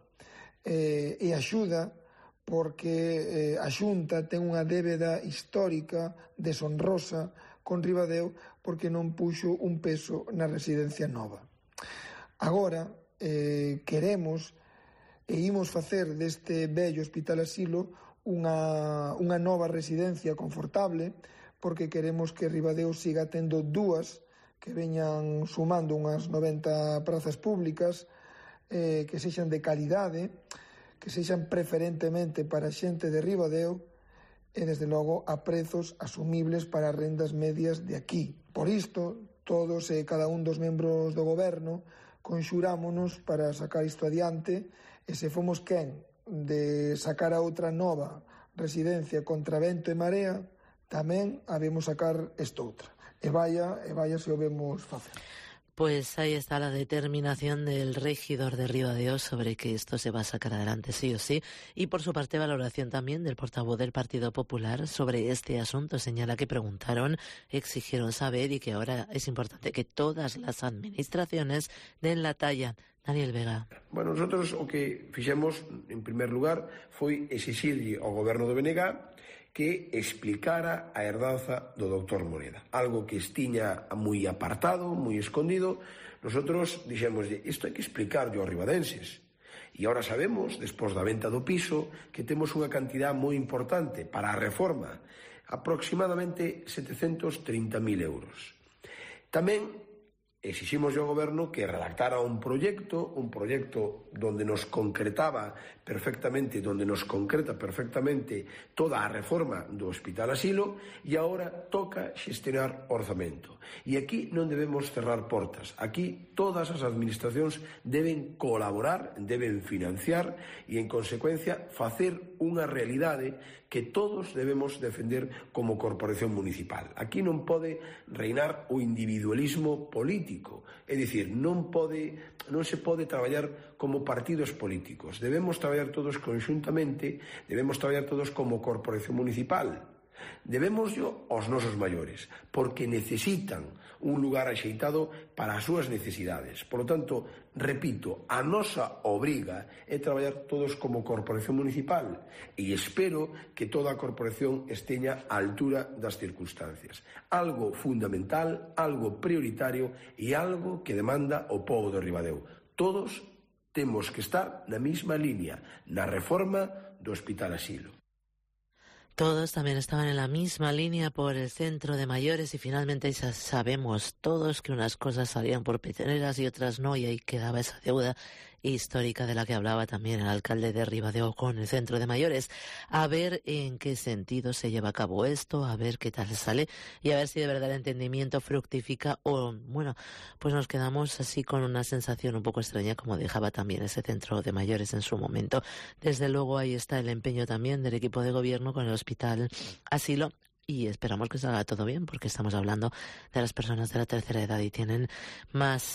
E axuda porque a Xunta ten unha débeda histórica deshonrosa con Ribadeo porque non puxo un peso na residencia nova. Agora queremos e imos facer deste bello hospital asilo unha nova residencia confortable porque queremos que Ribadeo siga tendo 2 que veñan sumando unhas 90 prazas públicas que sexan de calidade, que sexan preferentemente para a xente de Ribadeo e, desde logo, a prezos asumibles para as rendas medias de aquí. Por isto, todos e cada un dos membros do Goberno conxurámonos para sacar isto adiante e se fomos quen de sacar a outra nova residencia contra vento e marea, tamén habemos sacar estoutra. E vaya se o vemos facer. Pues ahí está la determinación del regidor de Ribadeo sobre que esto se va a sacar adelante sí o sí. Y por su parte, valoración también del portavoz del Partido Popular sobre este asunto. Señala que preguntaron, exigieron saber y que ahora es importante que todas las administraciones den la talla. Daniel Vega. Bueno, nosotros o que fixemos, en primer lugar, foi exixirlle ao goberno do BNG que explicara a herdanza do doctor Moreda. Algo que estiña moi apartado, moi escondido. Nosotros dixémoslle, isto hai que explicarlo aos ribadenses. E ahora sabemos, despois da venta do piso, que temos unha cantidad moi importante para a reforma, aproximadamente 730.000 euros. Tamén exiximos ao goberno que redactara un proxecto donde nos concreta perfectamente toda a reforma do hospital asilo e agora toca xestionar orzamento. E aquí non debemos cerrar portas. Aquí todas as administracións deben colaborar, deben financiar e, en consecuencia, facer unha realidade que todos debemos defender como corporación municipal. Aquí non pode reinar o individualismo político, é dicir, non se pode traballar como partidos políticos. Debemos traballar todos conxuntamente, debemos traballar todos como corporación municipal. Debemos aos nosos maiores, porque necesitan un lugar axeitado para as súas necesidades. Por lo tanto, repito, a nosa obriga é traballar todos como corporación municipal e espero que toda a corporación esteña á altura das circunstancias. Algo fundamental, algo prioritario e algo que demanda o pobo de Ribadeo. Todos temos que estar na mesma línea, na reforma do hospital asilo. Todos también estaban en la misma línea por el centro de mayores y finalmente ya sabemos todos que unas cosas salían por peteneras y otras no y ahí quedaba esa deuda histórica de la que hablaba también el alcalde de Ribadeo con el centro de mayores. A ver en qué sentido se lleva a cabo esto, a ver qué tal sale y a ver si de verdad el entendimiento fructifica o, bueno, pues nos quedamos así con una sensación un poco extraña como dejaba también ese centro de mayores en su momento. Desde luego ahí está el empeño también del equipo de gobierno con el Hospital Asilo. Y esperamos que salga todo bien, porque estamos hablando de las personas de la tercera edad y tienen más,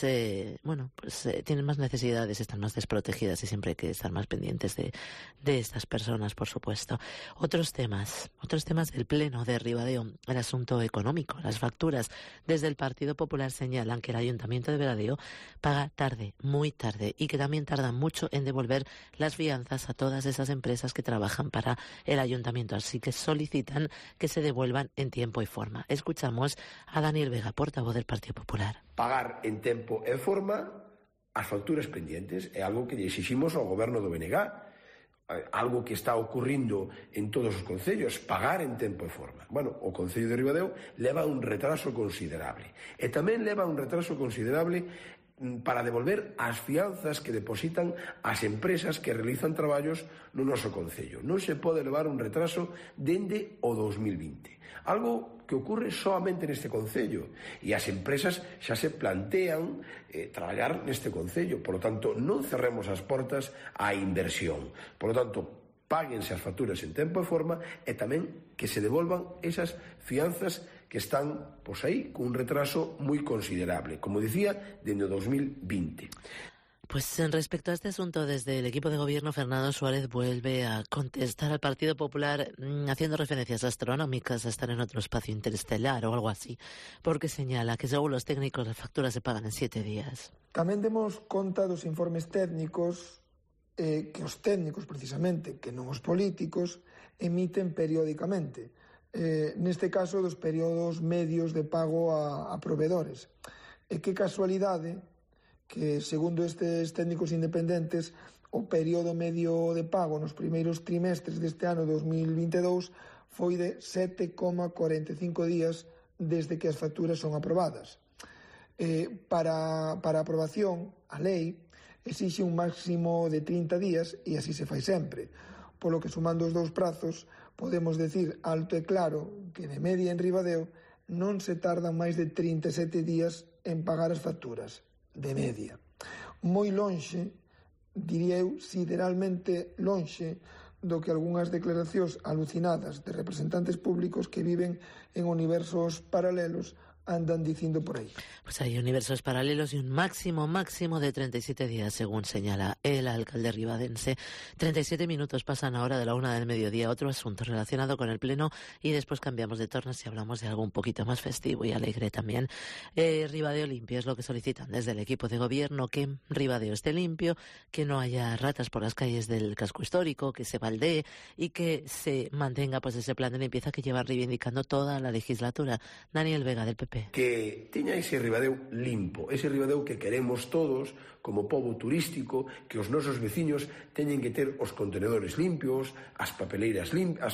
tienen más necesidades, están más desprotegidas y siempre hay que estar más pendientes de estas personas, por supuesto. Otros temas del Pleno de Ribadeo, el asunto económico, las facturas. Desde el Partido Popular señalan que el Ayuntamiento de Ribadeo paga tarde, muy tarde, y que también tarda mucho en devolver las fianzas a todas esas empresas que trabajan para el Ayuntamiento. Así que solicitan que se devuelvan en tiempo y forma. Escuchamos a Daniel Vega, portavoz del Partido Popular. Pagar en tempo e forma as facturas pendientes é algo que lle exiximos ao goberno do BNG, algo que está ocurrindo en todos os concellos, pagar en tempo e forma. Bueno, o Concello de Ribadeo leva un retraso considerable e tamén leva un retraso considerable para devolver as fianzas que depositan as empresas que realizan traballos no noso concello. Non se pode levar un retraso dende o 2020. Algo que ocurre solamente neste concello e as empresas xa se plantean traballar neste concello. Por lo tanto, non cerremos as portas á inversión. Por lo tanto, páguense as facturas en tempo e forma e tamén que se devolvan esas fianzas que están, pois aí, con un retraso moi considerable, como dicía, dende o 2020. Pues respecto a este asunto, desde el equipo de gobierno, Fernando Suárez vuelve a contestar al Partido Popular haciendo referencias astronómicas a estar en otro espacio interestelar o algo así, porque señala que según los técnicos las facturas se pagan en 7 días. Tamén demos conta dos informes técnicos que os técnicos, precisamente, que non os políticos, emiten periódicamente. Neste caso, dos períodos medios de pago a proveedores. E que casualidade que, segundo estes técnicos independentes, o período medio de pago nos primeiros trimestres deste ano 2022 foi de 7,45 días desde que as facturas son aprobadas. Para a aprobación, a lei exixe un máximo de 30 días e así se fai sempre. Polo que, sumando os dous prazos, podemos decir alto e claro que de media en Ribadeo non se tardan máis de 37 días en pagar as facturas, de media. Moi lonxe, diría eu, sideralmente lonxe, do que algunhas declaracións alucinadas de representantes públicos que viven en universos paralelos andan dicindo por aí. Pues hay universos paralelos y un máximo de 37 días, según señala el alcalde ribadense. 37 minutos pasan ahora de la 1 del mediodía. Otro asunto relacionado con el Pleno y después cambiamos de tornas y hablamos de algo un poquito más festivo y alegre también. Ribadeo limpio es lo que solicitan desde el equipo de gobierno, que Ribadeo esté limpio, que no haya ratas por las calles del casco histórico, que se baldee y que se mantenga pues ese plan de limpieza que llevan reivindicando toda la legislatura. Daniel Vega, del PP. Que teña ese Ribadeo limpo, ese Ribadeo que queremos todos como pobo turístico, que os nosos veciños teñen que ter os contenedores limpios, as papeleiras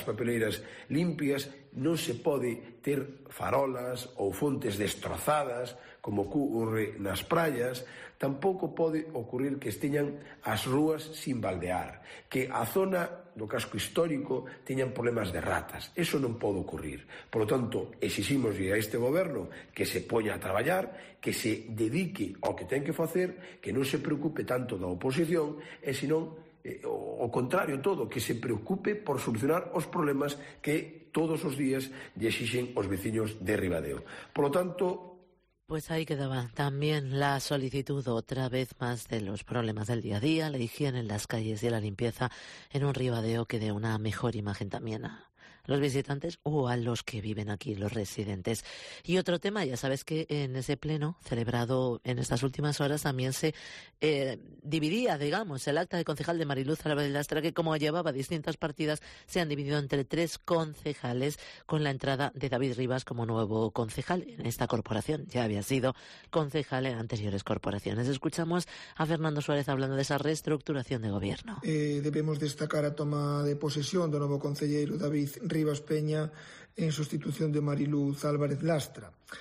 limpias, non se pode ter farolas ou fontes destrozadas como ocurre nas praias, tampouco pode ocurrir que esteñan as rúas sin baldear, que a zona do casco histórico teñan problemas de ratas. Eso non pode ocurrir. Por lo tanto, exiximos a este goberno que se poña a traballar, que se dedique ao que ten que facer, que non se preocupe tanto da oposición, e senón o contrario todo, que se preocupe por solucionar os problemas que todos os días lle exixen os veciños de Ribadeo. Por lo tanto, pues ahí quedaba también la solicitud otra vez más de los problemas del día a día, la higiene en las calles y la limpieza en un Ribadeo que dé una mejor imagen también a los visitantes o a los que viven aquí, los residentes. Y otro tema, ya sabes que en ese pleno celebrado en estas últimas horas también se dividía, digamos, el acta de concejal de Mariluz Álvarez Lastra, que como llevaba distintas partidas, se han dividido entre 3 concejales con la entrada de David Rivas como nuevo concejal en esta corporación. Ya había sido concejal en anteriores corporaciones. Escuchamos a Fernando Suárez hablando de esa reestructuración de gobierno. Debemos destacar a toma de posesión do novo concelleiro David Rivas Peña en sustitución de Mariluz Álvarez Lastra.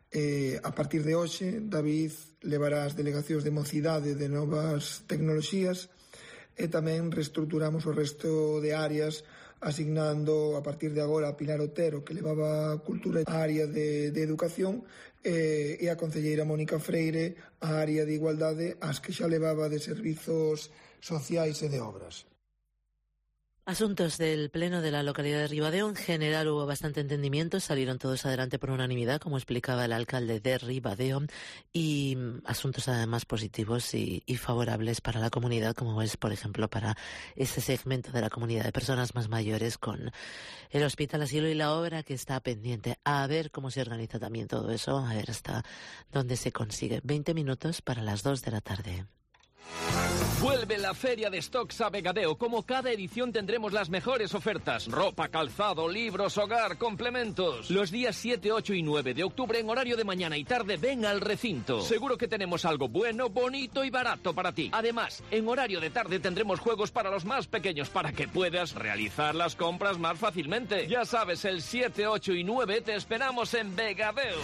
A partir de hoxe, David levará as delegacións de mocidade de novas tecnoloxías e tamén reestructuramos o resto de áreas asignando a partir de agora a Pilar Otero, que levaba cultura, a área de educación, e a concelleira Mónica Freire a área de igualdade, as que xa levaba de servizos sociais e de obras. Asuntos del Pleno de la localidad de Ribadeo. En general hubo bastante entendimiento, salieron todos adelante por unanimidad, como explicaba el alcalde de Ribadeo, y asuntos además positivos y favorables para la comunidad, como es, por ejemplo, para ese segmento de la comunidad de personas más mayores con el Hospital Asilo y la obra que está pendiente. A ver cómo se organiza también todo eso, a ver hasta dónde se consigue. 20 minutos para las 2 de la tarde. Vuelve la Feria de Stocks a Vegadeo. Como cada edición tendremos las mejores ofertas. Ropa, calzado, libros, hogar, complementos. Los días 7, 8 y 9 de octubre en horario de mañana y tarde ven al recinto. Seguro que tenemos algo bueno, bonito y barato para ti. Además, en horario de tarde tendremos juegos para los más pequeños para que puedas realizar las compras más fácilmente. Ya sabes, el 7, 8 y 9 te esperamos en Vegadeo.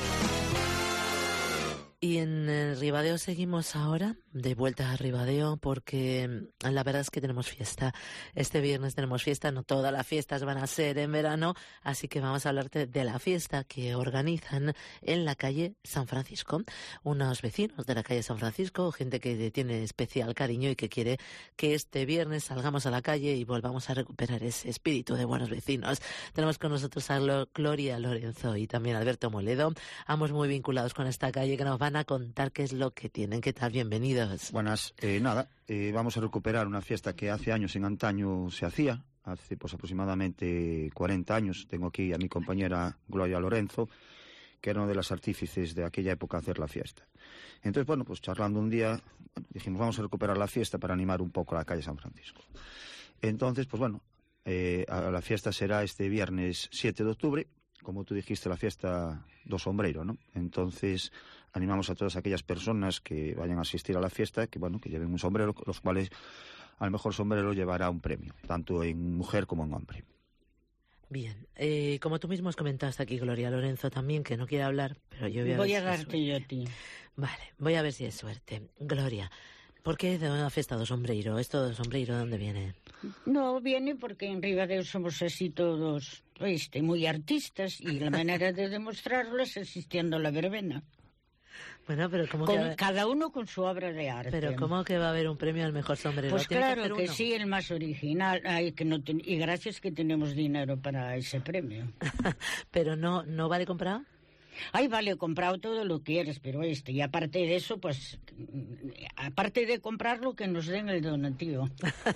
Y en Ribadeo seguimos ahora, de vuelta a Ribadeo, porque la verdad es que tenemos fiesta. Este viernes tenemos fiesta, no todas las fiestas van a ser en verano, así que vamos a hablarte de la fiesta que organizan en la calle San Francisco. Unos vecinos de la calle San Francisco, gente que tiene especial cariño y que quiere que este viernes salgamos a la calle y volvamos a recuperar ese espíritu de buenos vecinos. Tenemos con nosotros a Gloria Lorenzo y también a Alberto Moledo, ambos muy vinculados con esta calle, que nos van a contar qué es lo que tienen. ¿Qué tal? Bienvenidos. Buenas. Vamos a recuperar una fiesta que hace años en antaño se hacía, hace pues aproximadamente 40 años. Tengo aquí a mi compañera Gloria Lorenzo, que era una de las artífices de aquella época hacer la fiesta. Entonces, bueno, pues charlando un día, dijimos, vamos a recuperar la fiesta para animar un poco la calle San Francisco. Entonces, pues bueno, la fiesta será este viernes 7 de octubre, como tú dijiste, la fiesta do sombreiro, ¿no? Entonces, animamos a todas aquellas personas que vayan a asistir a la fiesta, que bueno, que lleven un sombrero, los cuales al mejor sombrero llevará un premio, tanto en mujer como en hombre. Bien, como tú mismo has comentado hasta aquí, Gloria Lorenzo también, que no quiere hablar, pero yo voy a darte yo a ti. Vale, voy a ver si es suerte. Gloria, ¿por qué de una fiesta do sombreiro? ¿Esto do sombreiro de dónde viene? No, viene porque en Ribadeo somos así todos muy artistas y la manera de demostrarlo es asistiendo a la verbena. Bueno, pero ¿cómo cada uno con su obra de arte. Pero ¿cómo que va a haber un premio al mejor sombrero? Pues claro que sí, el más original. Y gracias que tenemos dinero para ese premio. ¿Pero no vale comprar? Ay, vale, comprado todo lo que quieres, pero y aparte de eso, pues, aparte de comprarlo, que nos den el donativo.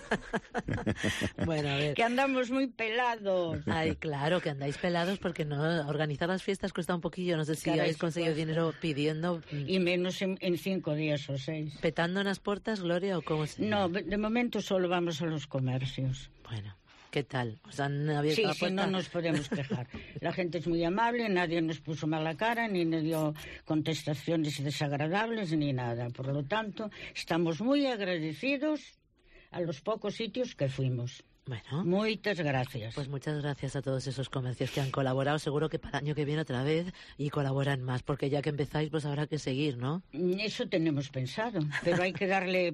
Bueno, a ver. Que andamos muy pelados. Ay, claro, que andáis pelados porque no organizar las fiestas cuesta un poquillo. No sé si habéis conseguido dinero pidiendo. Y menos en 5 días o 6. ¿Petando en las puertas, Gloria, o cómo se...? No, de momento solo vamos a los comercios. Bueno. ¿Qué tal? ¿Os han abierto la puerta? Sí, no nos podemos quejar. La gente es muy amable, nadie nos puso mala cara, ni nos dio contestaciones desagradables, ni nada. Por lo tanto, estamos muy agradecidos a los pocos sitios que fuimos. Bueno. Muchas gracias. Pues muchas gracias a todos esos comercios que han colaborado. Seguro que para el año que viene otra vez y colaboran más, porque ya que empezáis, pues habrá que seguir, ¿no? Eso tenemos pensado, pero hay que darle,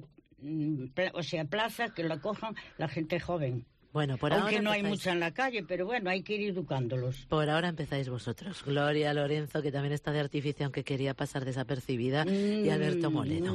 plaza, que la cojan la gente joven. Bueno, por aunque ahora no hay mucha en la calle, pero bueno, hay que ir educándolos. Por ahora empezáis vosotros. Gloria Lorenzo, que también está de artificio, aunque quería pasar desapercibida, y Alberto Moledo.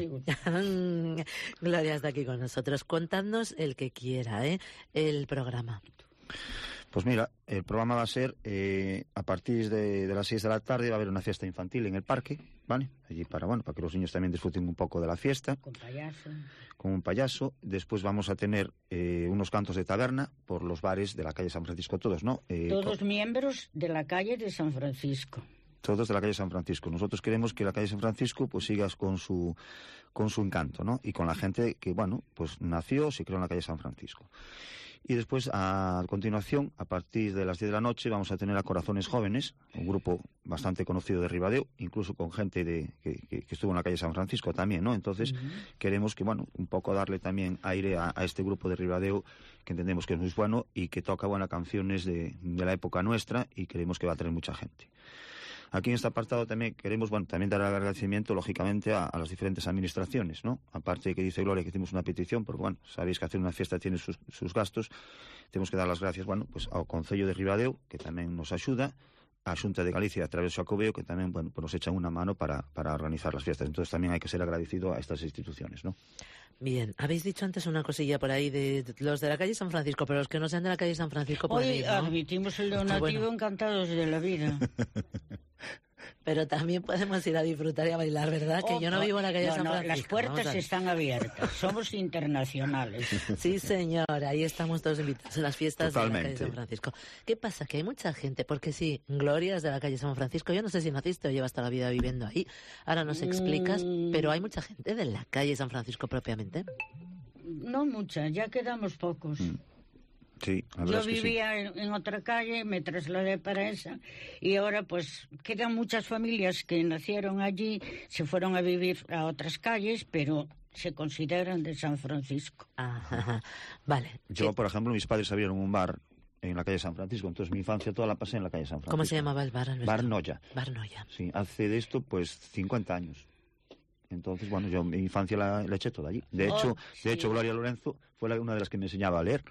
Gloria está aquí con nosotros. Contadnos el que quiera, el programa. Pues mira, el programa va a ser, a partir de las 6 de la tarde va a haber una fiesta infantil en el parque, ¿vale? Allí para que los niños también disfruten un poco de la fiesta. Con un payaso. Después vamos a tener unos cantos de taberna por los bares de la calle San Francisco, todos, ¿no? Todos miembros de la calle de San Francisco. Todos de la calle San Francisco. Nosotros queremos que la calle San Francisco pues sigas con su encanto, ¿no? Y con la gente que, pues nació, se creó en la calle San Francisco. Y después, a continuación, a partir de las 10 de la noche, vamos a tener a Corazones Jóvenes, un grupo bastante conocido de Ribadeo, incluso con gente que estuvo en la calle San Francisco también, ¿no? Entonces, queremos que, un poco darle también aire a este grupo de Ribadeo, que entendemos que es muy bueno y que toca canciones de la época nuestra y creemos que va a tener mucha gente. Aquí en este apartado también queremos, bueno, también dar agradecimiento, lógicamente, a las diferentes administraciones, ¿no? Aparte de que dice Gloria que hicimos una petición, porque, bueno, sabéis que hacer una fiesta tiene sus gastos, tenemos que dar las gracias, bueno, pues ao Concello de Ribadeo, que tamén nos axuda, a Xunta de Galicia a través do Xacobeo, que tamén, bueno, pues nos echan unha mano para organizar las fiestas. Entonces tamén hai que ser agradecido a estas instituciones, ¿no? Bien, habéis dicho antes una cosilla por ahí de los de la calle San Francisco, pero los que no sean de la calle San Francisco pueden ir, ¿no? Admitimos el donativo, encantados de la vida. Pero también podemos ir a disfrutar y a bailar, ¿verdad? Que yo no vivo en la calle San Francisco. Las puertas están abiertas, somos internacionales. Sí, señor, ahí estamos todos invitados en las fiestas de la calle San Francisco. ¿Qué pasa? Que hay mucha gente, porque sí, Gloria es de la calle San Francisco, yo no sé si naciste o llevas toda la vida viviendo ahí, ahora nos explicas, pero hay mucha gente de la calle San Francisco propiamente. No mucha, ya quedamos pocos. Sí, yo vivía en otra calle, me trasladé para esa y ahora pues quedan muchas familias que nacieron allí, se fueron a vivir a otras calles, pero se consideran de San Francisco. Ajá, vale. Yo, por ejemplo, mis padres abrieron un bar en la calle San Francisco, entonces mi infancia toda la pasé en la calle San Francisco. ¿Cómo se llamaba el bar, Alberto? Bar Noya. Bar Noya. Sí, hace de esto pues 50 años. Entonces, bueno, yo mi infancia la eché toda allí. De hecho, Gloria Lorenzo fue una de las que me enseñaba a leer.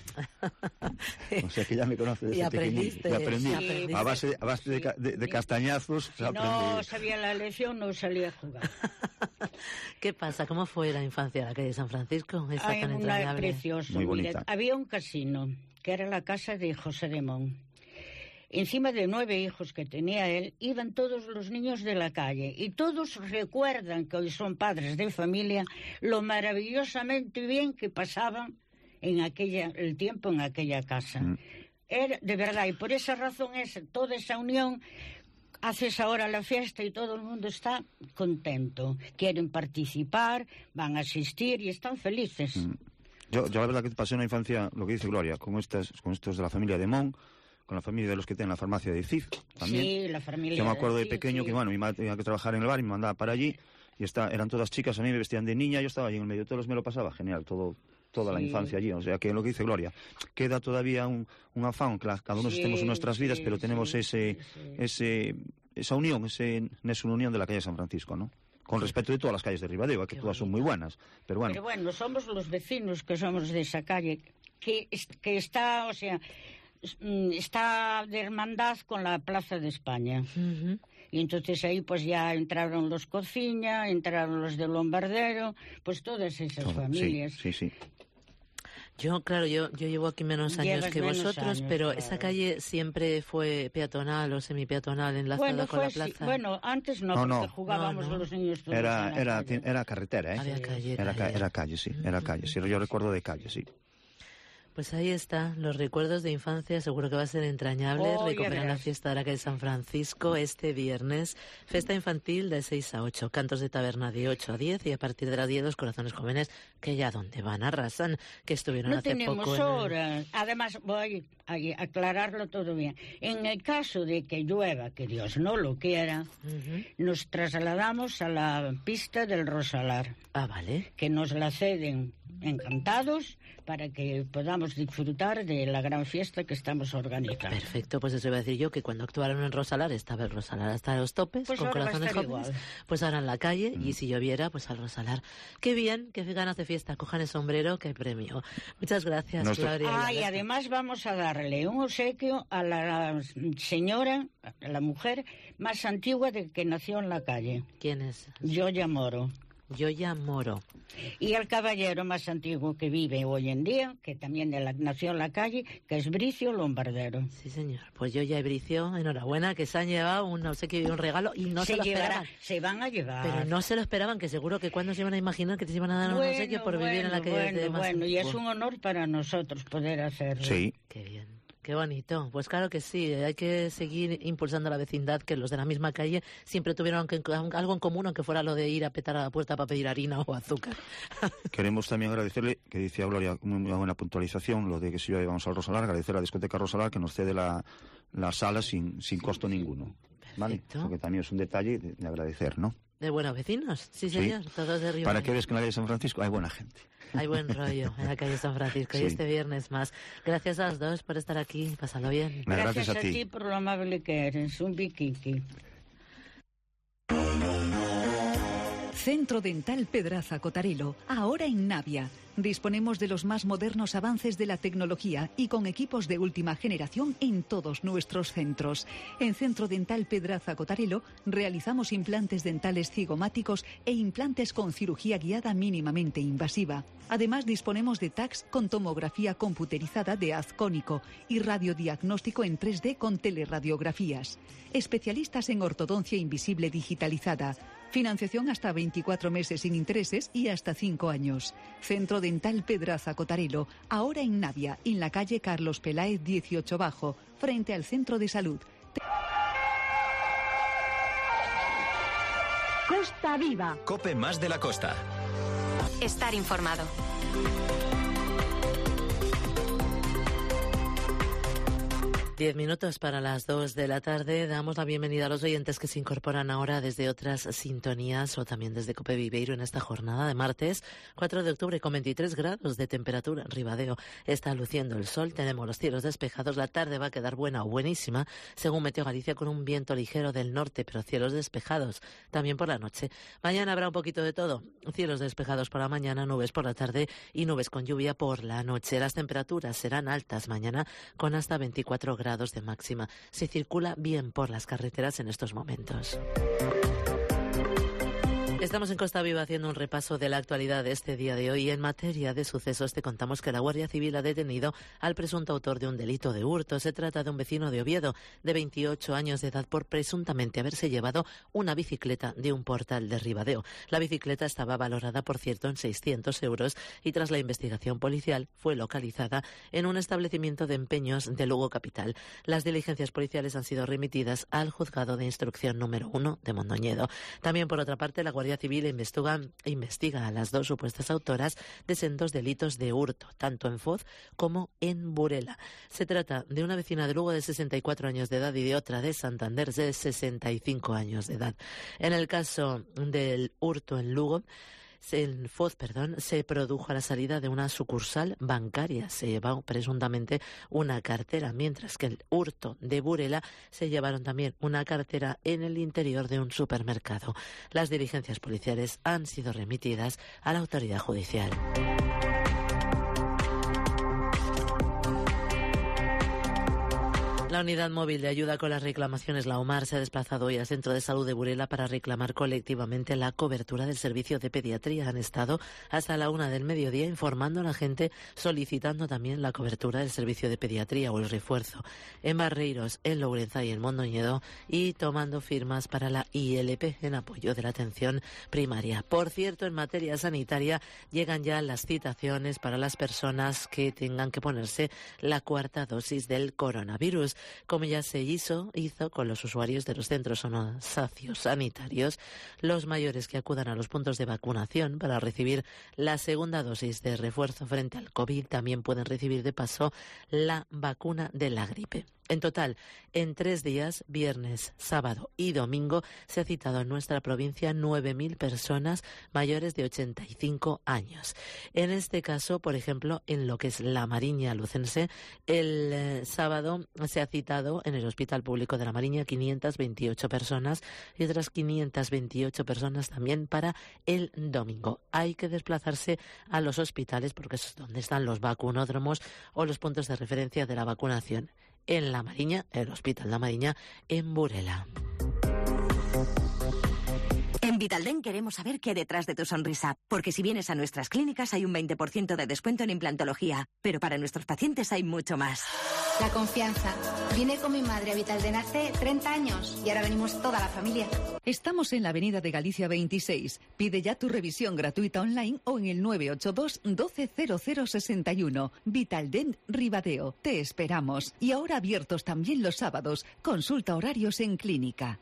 O sea que ya me conoce desde pequeñito. Y aprendí. Sí, a base de castañazos. Si no sabía la lección, no salía a jugar. ¿Qué pasa? ¿Cómo fue la infancia de la calle San Francisco? Una preciosa. Muy bonita. Mira, había un casino, que era la casa de José de Mon. Encima de 9 hijos que tenía él, iban todos los niños de la calle y todos recuerdan que hoy son padres de familia lo maravillosamente bien que pasaban el tiempo en aquella casa. Era, de verdad, y por esa razón toda esa unión, haces ahora la fiesta y todo el mundo está contento, quieren participar, van a asistir y están felices. Yo la verdad que pasé una infancia, lo que dice Gloria, con estos de la familia de Mon, con la familia de los que tienen la farmacia de Cid también. Sí, la familia. Yo me acuerdo de pequeño que, bueno, mi madre tenía que trabajar en el bar y me mandaba para allí y eran todas chicas, a mí me vestían de niña, yo estaba allí en el medio, todos me lo pasaba genial, toda la infancia allí. O sea que lo que dice Gloria, queda todavía un afán, cada uno estemos en nuestras vidas, pero tenemos esa unión, esa unión de la calle San Francisco, ¿no? Con respecto de todas las calles de Ribadeo, que todas son muy buenas, pero bueno. Pero bueno, somos los vecinos que somos de esa calle, que está, o sea, está de hermandad con la Plaza de España. Y entonces ahí pues ya entraron los Cociña, entraron los de Lombardero, pues todas esas familias. Sí. Yo llevo aquí menos años que vosotros, pero claro. Esa calle siempre fue peatonal o semipeatonal enlazada con la plaza. Sí. Bueno, antes porque jugábamos los niños todos era carretera, ¿eh? Había calle. Era calle, sí. Yo recuerdo de calle, sí. Pues ahí está, los recuerdos de infancia, seguro que va a ser entrañable recuperar la fiesta de la calle San Francisco este viernes. Fiesta infantil de 6 a 8, cantos de taberna de 8 a 10 y a partir de las 10 los corazones jóvenes que ya donde van arrasan, que estuvieron hace poco. No tenemos horas, además voy a aclararlo todo bien. En el caso de que llueva, que Dios no lo quiera, nos trasladamos a la pista del Rosalar. Ah, vale. Que nos la ceden encantados para que podamos disfrutar de la gran fiesta que estamos organizando. Perfecto, pues eso iba a decir yo, que cuando actuaron en Rosalar estaba el Rosalar hasta los topes, pues con corazones jóvenes, pues ahora en la calle, y si lloviera, pues al Rosalar. Qué bien, qué ganas de fiesta, cojan el sombrero, que hay premio. Muchas gracias, Gloria. Y además vamos a darle un obsequio a la señora, a la mujer más antigua de que nació en la calle. ¿Quién es? Yoya Moro. Yoya Moro. Y el caballero más antiguo que vive hoy en día, que también nació en la calle, que es Bricio Lombardero. Sí, señor. Pues Yoya y Bricio, enhorabuena, que se han llevado un obsequio y un regalo y no se lo esperaban. Se van a llevar. Pero no se lo esperaban, que seguro que cuando se iban a imaginar que te iban a dar un obsequio por vivir en la calle de más. Bueno, y es un honor para nosotros poder hacerlo. Sí. Qué bien. Qué bonito. Pues claro que sí, hay que seguir impulsando la vecindad, que los de la misma calle siempre tuvieron algo en común, aunque fuera lo de ir a petar a la puerta para pedir harina o azúcar. Queremos también agradecerle, que decía Gloria, una buena puntualización, lo de que si vamos al Rosalar, agradecer a la discoteca Rosalar que nos cede la sala sin costo ninguno. ¿Vale? Eso que también es un detalle de agradecer, ¿no? De buenos vecinos, sí señor, todos de Ribadeo. Para que veas que en la calle San Francisco hay buena gente. Hay buen rollo en la calle San Francisco y este viernes más. Gracias a los dos por estar aquí, pásalo bien. Gracias a ti por lo amable que eres, un biquiqui. Centro Dental Pedraza Cotarelo, ahora en Navia. Disponemos de los más modernos avances de la tecnología y con equipos de última generación en todos nuestros centros. En Centro Dental Pedraza Cotarelo realizamos implantes dentales cigomáticos e implantes con cirugía guiada mínimamente invasiva. Además, disponemos de tags con tomografía computerizada de haz cónico y radiodiagnóstico en 3D con teleradiografías. Especialistas en ortodoncia invisible digitalizada. Financiación hasta 24 meses sin intereses y hasta 5 años. Centro Dental Pedraza Cotarelo, ahora en Navia, en la calle Carlos Peláez 18 Bajo, frente al Centro de Salud. Costa Viva. COPE más de la costa. Estar informado. 10 minutos para las 2 de la tarde. Damos la bienvenida a los oyentes que se incorporan ahora desde otras sintonías o también desde COPE Viveiro en esta jornada de martes 4 de octubre con 23 grados de temperatura en Ribadeo. Está luciendo el sol, tenemos los cielos despejados, la tarde va a quedar buena o buenísima, según Meteo Galicia, con un viento ligero del norte, pero cielos despejados también por la noche. Mañana habrá un poquito de todo, cielos despejados por la mañana, nubes por la tarde y nubes con lluvia por la noche. Las temperaturas serán altas mañana con hasta 24 grados de máxima. Se circula bien por las carreteras en estos momentos. Estamos en Costa Viva haciendo un repaso de la actualidad de este día de hoy. En materia de sucesos te contamos que la Guardia Civil ha detenido al presunto autor de un delito de hurto. Se trata de un vecino de Oviedo de 28 años de edad por presuntamente haberse llevado una bicicleta de un portal de Ribadeo. La bicicleta estaba valorada, por cierto, en 600 euros y tras la investigación policial fue localizada en un establecimiento de empeños de Lugo capital. Las diligencias policiales han sido remitidas al Juzgado de Instrucción número 1 de Mondoñedo. También, por otra parte, la Guardia Civil investiga a las dos supuestas autoras de sendos delitos de hurto, tanto en Foz como en Burela. Se trata de una vecina de Lugo de 64 años de edad y de otra de Santander de 65 años de edad. En el caso del hurto en Lugo, en Foz, se produjo a la salida de una sucursal bancaria. Se llevó presuntamente una cartera, mientras que el hurto de Burela se llevaron también una cartera en el interior de un supermercado. Las diligencias policiales han sido remitidas a la autoridad judicial. La unidad móvil de ayuda con las reclamaciones, la UMAR, se ha desplazado hoy al Centro de Salud de Burela para reclamar colectivamente la cobertura del servicio de pediatría. Han estado hasta la 1 del mediodía informando a la gente, solicitando también la cobertura del servicio de pediatría o el refuerzo en Barreiros, en Lourenza y en Mondoñedo, y tomando firmas para la ILP en apoyo de la atención primaria. Por cierto, en materia sanitaria llegan ya las citaciones para las personas que tengan que ponerse la cuarta dosis del coronavirus. Como ya se hizo con los usuarios de los centros sociosanitarios, los mayores que acudan a los puntos de vacunación para recibir la segunda dosis de refuerzo frente al COVID también pueden recibir de paso la vacuna de la gripe. En total, en 3 días, viernes, sábado y domingo, se ha citado en nuestra provincia 9.000 personas mayores de 85 años. En este caso, por ejemplo, en lo que es la Mariña lucense, el sábado se ha citado en el Hospital Público de la Mariña 528 personas y otras 528 personas también para el domingo. Hay que desplazarse a los hospitales porque es donde están los vacunódromos o los puntos de referencia de la vacunación. En la Mariña, el Hospital La Mariña, en Burela. En Vitaldent queremos saber qué hay detrás de tu sonrisa, porque si vienes a nuestras clínicas hay un 20% de descuento en implantología, pero para nuestros pacientes hay mucho más. La confianza. Vine con mi madre a Vitaldent hace 30 años y ahora venimos toda la familia. Estamos en la Avenida de Galicia 26. Pide ya tu revisión gratuita online o en el 982 120061. Vitaldent Ribadeo. Te esperamos. Y ahora abiertos también los sábados. Consulta horarios en clínica.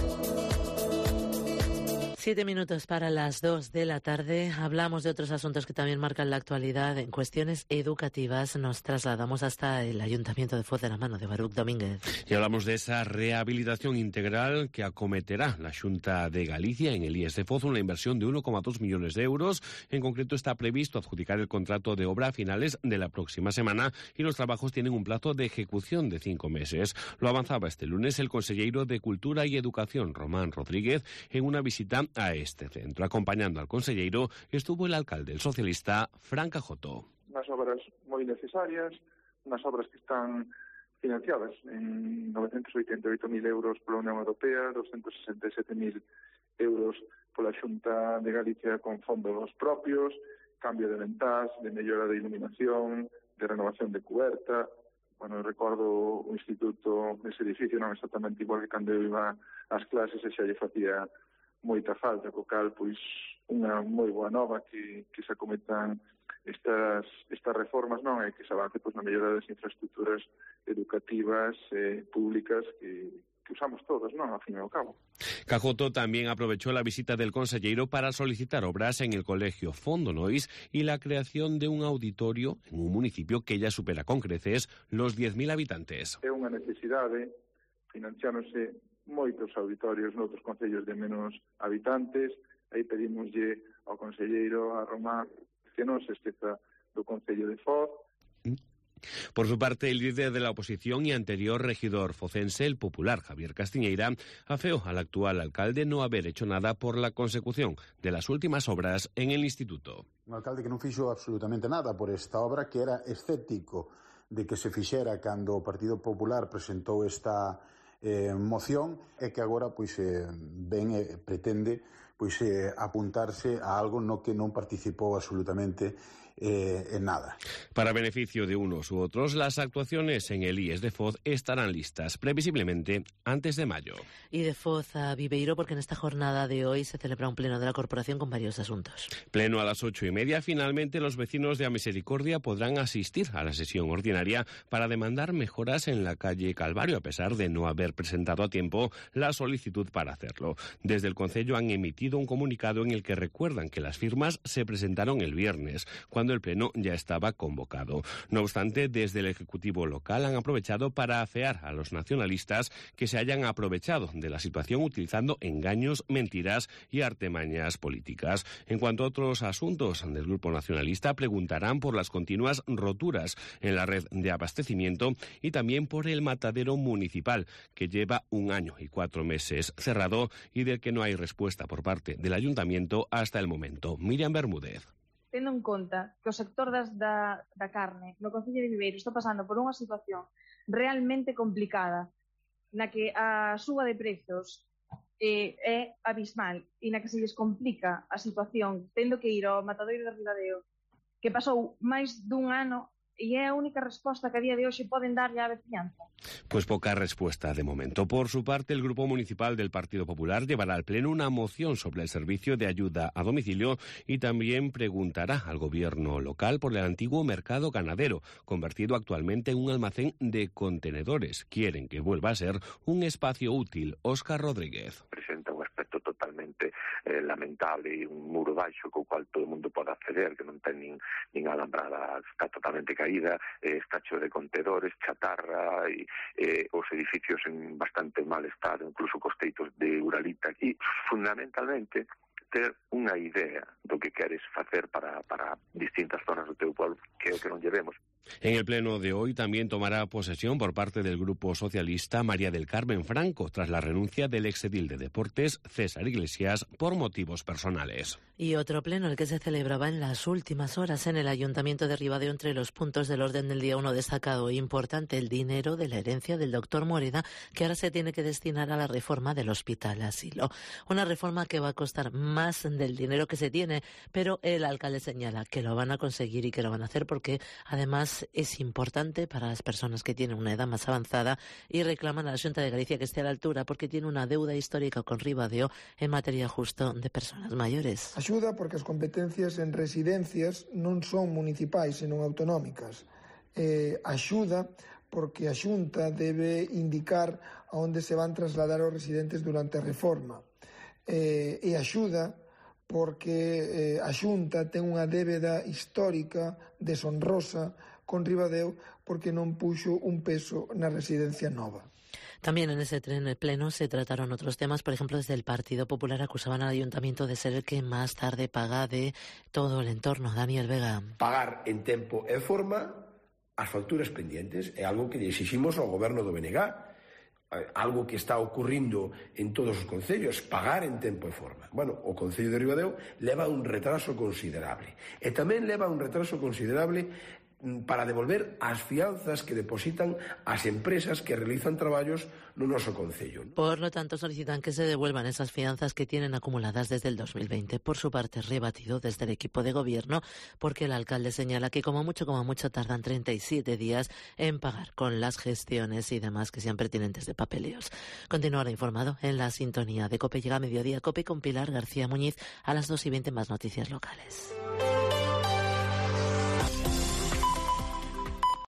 7 minutos para las 2 de la tarde. Hablamos de otros asuntos que también marcan la actualidad. En cuestiones educativas nos trasladamos hasta el Ayuntamiento de Foz de la mano de Baruch Domínguez. Y hablamos de esa rehabilitación integral que acometerá la Xunta de Galicia en el IES de Foz, una inversión de 1,2 millones de euros. En concreto está previsto adjudicar el contrato de obra a finales de la próxima semana y los trabajos tienen un plazo de ejecución de 5 meses. Lo avanzaba este lunes el consejero de Cultura y Educación, Román Rodríguez, en una visita a este centro. Acompañando al conselleiro estuvo el alcalde, el socialista Fran Cajoto. Unas obras moi necesarias, unas obras que están financiadas en 988.000 euros pola Unión Europea, 267.000 euros pola Xunta de Galicia con fondos propios, cambio de ventás, de mellora de iluminación, de renovación de cuberta. Bueno, recordo o instituto, ese edificio non exactamente igual que cando eu iba ás clases e xa lle facía moita falta, co cal, pois, unha moi boa nova que se acometan estas reformas, non? E que se avance pois, na mellora das infraestructuras educativas públicas que usamos todos, non? Al fin e ao cabo. Cajoto también aprovechó la visita del consellero para solicitar obras en el colegio Fondonois y la creación de un auditorio en un municipio que ya supera con creces los 10.000 habitantes. É unha necesidade, financiándose moitos auditorios noutros concellos de menos habitantes. Aí pedimoslle ao conselleiro, a Román, que non se esqueza do concello de Foz. Por su parte, el líder de la oposición y anterior regidor focense, el popular Javier Castiñeira, afeó al actual alcalde no haber hecho nada por la consecución de las últimas obras en el instituto. Un alcalde que non fixo absolutamente nada por esta obra, que era escéptico de que se fixera cando o Partido Popular presentou esta moción, e que agora pois pretende apuntarse a algo no que non participou absolutamente en nada. Para beneficio de unos u otros, las actuaciones en el IES de Foz estarán listas previsiblemente antes de mayo. Y de Foz a Viveiro, porque en esta jornada de hoy se celebra un pleno de la corporación con varios asuntos. Pleno a las 8:30. Finalmente, los vecinos de A Misericordia podrán asistir a la sesión ordinaria para demandar mejoras en la calle Calvario, a pesar de no haber presentado a tiempo la solicitud para hacerlo. Desde el concello han emitido un comunicado en el que recuerdan que las firmas se presentaron el viernes, cuando el pleno ya estaba convocado. No obstante, desde el Ejecutivo local han aprovechado para afear a los nacionalistas que se hayan aprovechado de la situación utilizando engaños, mentiras y artimañas políticas. En cuanto a otros asuntos del Grupo Nacionalista, preguntarán por las continuas roturas en la red de abastecimiento y también por el matadero municipal, que lleva 1 año y 4 meses cerrado y del que no hay respuesta por parte del Ayuntamiento hasta el momento. Miriam Bermúdez. Tendo en conta que o sector da carne no Concello de Viveiro está pasando por unha situación realmente complicada, na que a suba de prezos é abismal e na que se lles complica a situación tendo que ir ao matadoiro de Ribadeo, que pasou máis dun ano e é a única resposta que a día de hoxe poden darlle á veciñanza. Pues poca respuesta de momento. Por su parte, el Grupo Municipal del Partido Popular llevará al Pleno una moción sobre el servicio de ayuda a domicilio y también preguntará al Gobierno local por el antiguo mercado ganadero, convertido actualmente en un almacén de contenedores. Quieren que vuelva a ser un espacio útil. Óscar Rodríguez. Presenta un aspecto totalmente lamentable e un muro baixo co cual todo o mundo pode acceder, que non ten nin alambrada, está totalmente caída, está cheo de contenedores, chatarra e os edificios en bastante mal estado, incluso cos teitos de uralita. E fundamentalmente ter unha idea do que queres facer para distintas zonas do teu pueblo, que é o que non llevemos. En el pleno de hoy también tomará posesión por parte del Grupo Socialista María del Carmen Franco, tras la renuncia del exedil de Deportes César Iglesias por motivos personales. Y otro pleno, el que se celebraba en las últimas horas en el Ayuntamiento de Ribadeo. Entre los puntos del orden del día, uno destacado e importante, el dinero de la herencia del doctor Moreda, que ahora se tiene que destinar a la reforma del Hospital Asilo. Una reforma que va a costar más del dinero que se tiene, pero el alcalde señala que lo van a conseguir y que lo van a hacer porque además es importante para las personas que tienen una edad más avanzada y reclaman a la Xunta de Galicia que esté a la altura porque tiene una deuda histórica con Ribadeo en materia justo de personas mayores. Axuda porque as competencias en residencias non son municipais, senón autonómicas. Axuda porque a Xunta debe indicar a onde se van trasladar os residentes durante a reforma. E axuda porque a Xunta ten unha débeda histórica deshonrosa con Ribadeo porque non puxo un peso na residencia nova. También en ese pleno se trataron otros temas. Por ejemplo, desde el Partido Popular acusaban al Ayuntamiento de ser el que más tarde paga de todo el entorno. Daniel Vega. Pagar en tempo e forma as facturas pendientes é algo que lle exiximos ao goberno do BNG. algo que está ocurrindo en todos os concellos, pagar en tempo e forma. Bueno, o Concello de Ribadeo leva un retraso considerable. E tamén leva un retraso considerable para devolver as fianzas que depositan as empresas que realizan traballos no noso concello. Por lo tanto, solicitan que se devuelvan esas fianzas que tienen acumuladas desde el 2020. Por su parte, rebatido desde el equipo de gobierno, porque el alcalde señala que como mucho tardan 37 días en pagar con las gestiones y demás que sean pertinentes de papeleos. Continuará informado en la sintonía de COPE. Llega a mediodía COPE con Pilar García Muñiz a las 2:20 más noticias locales.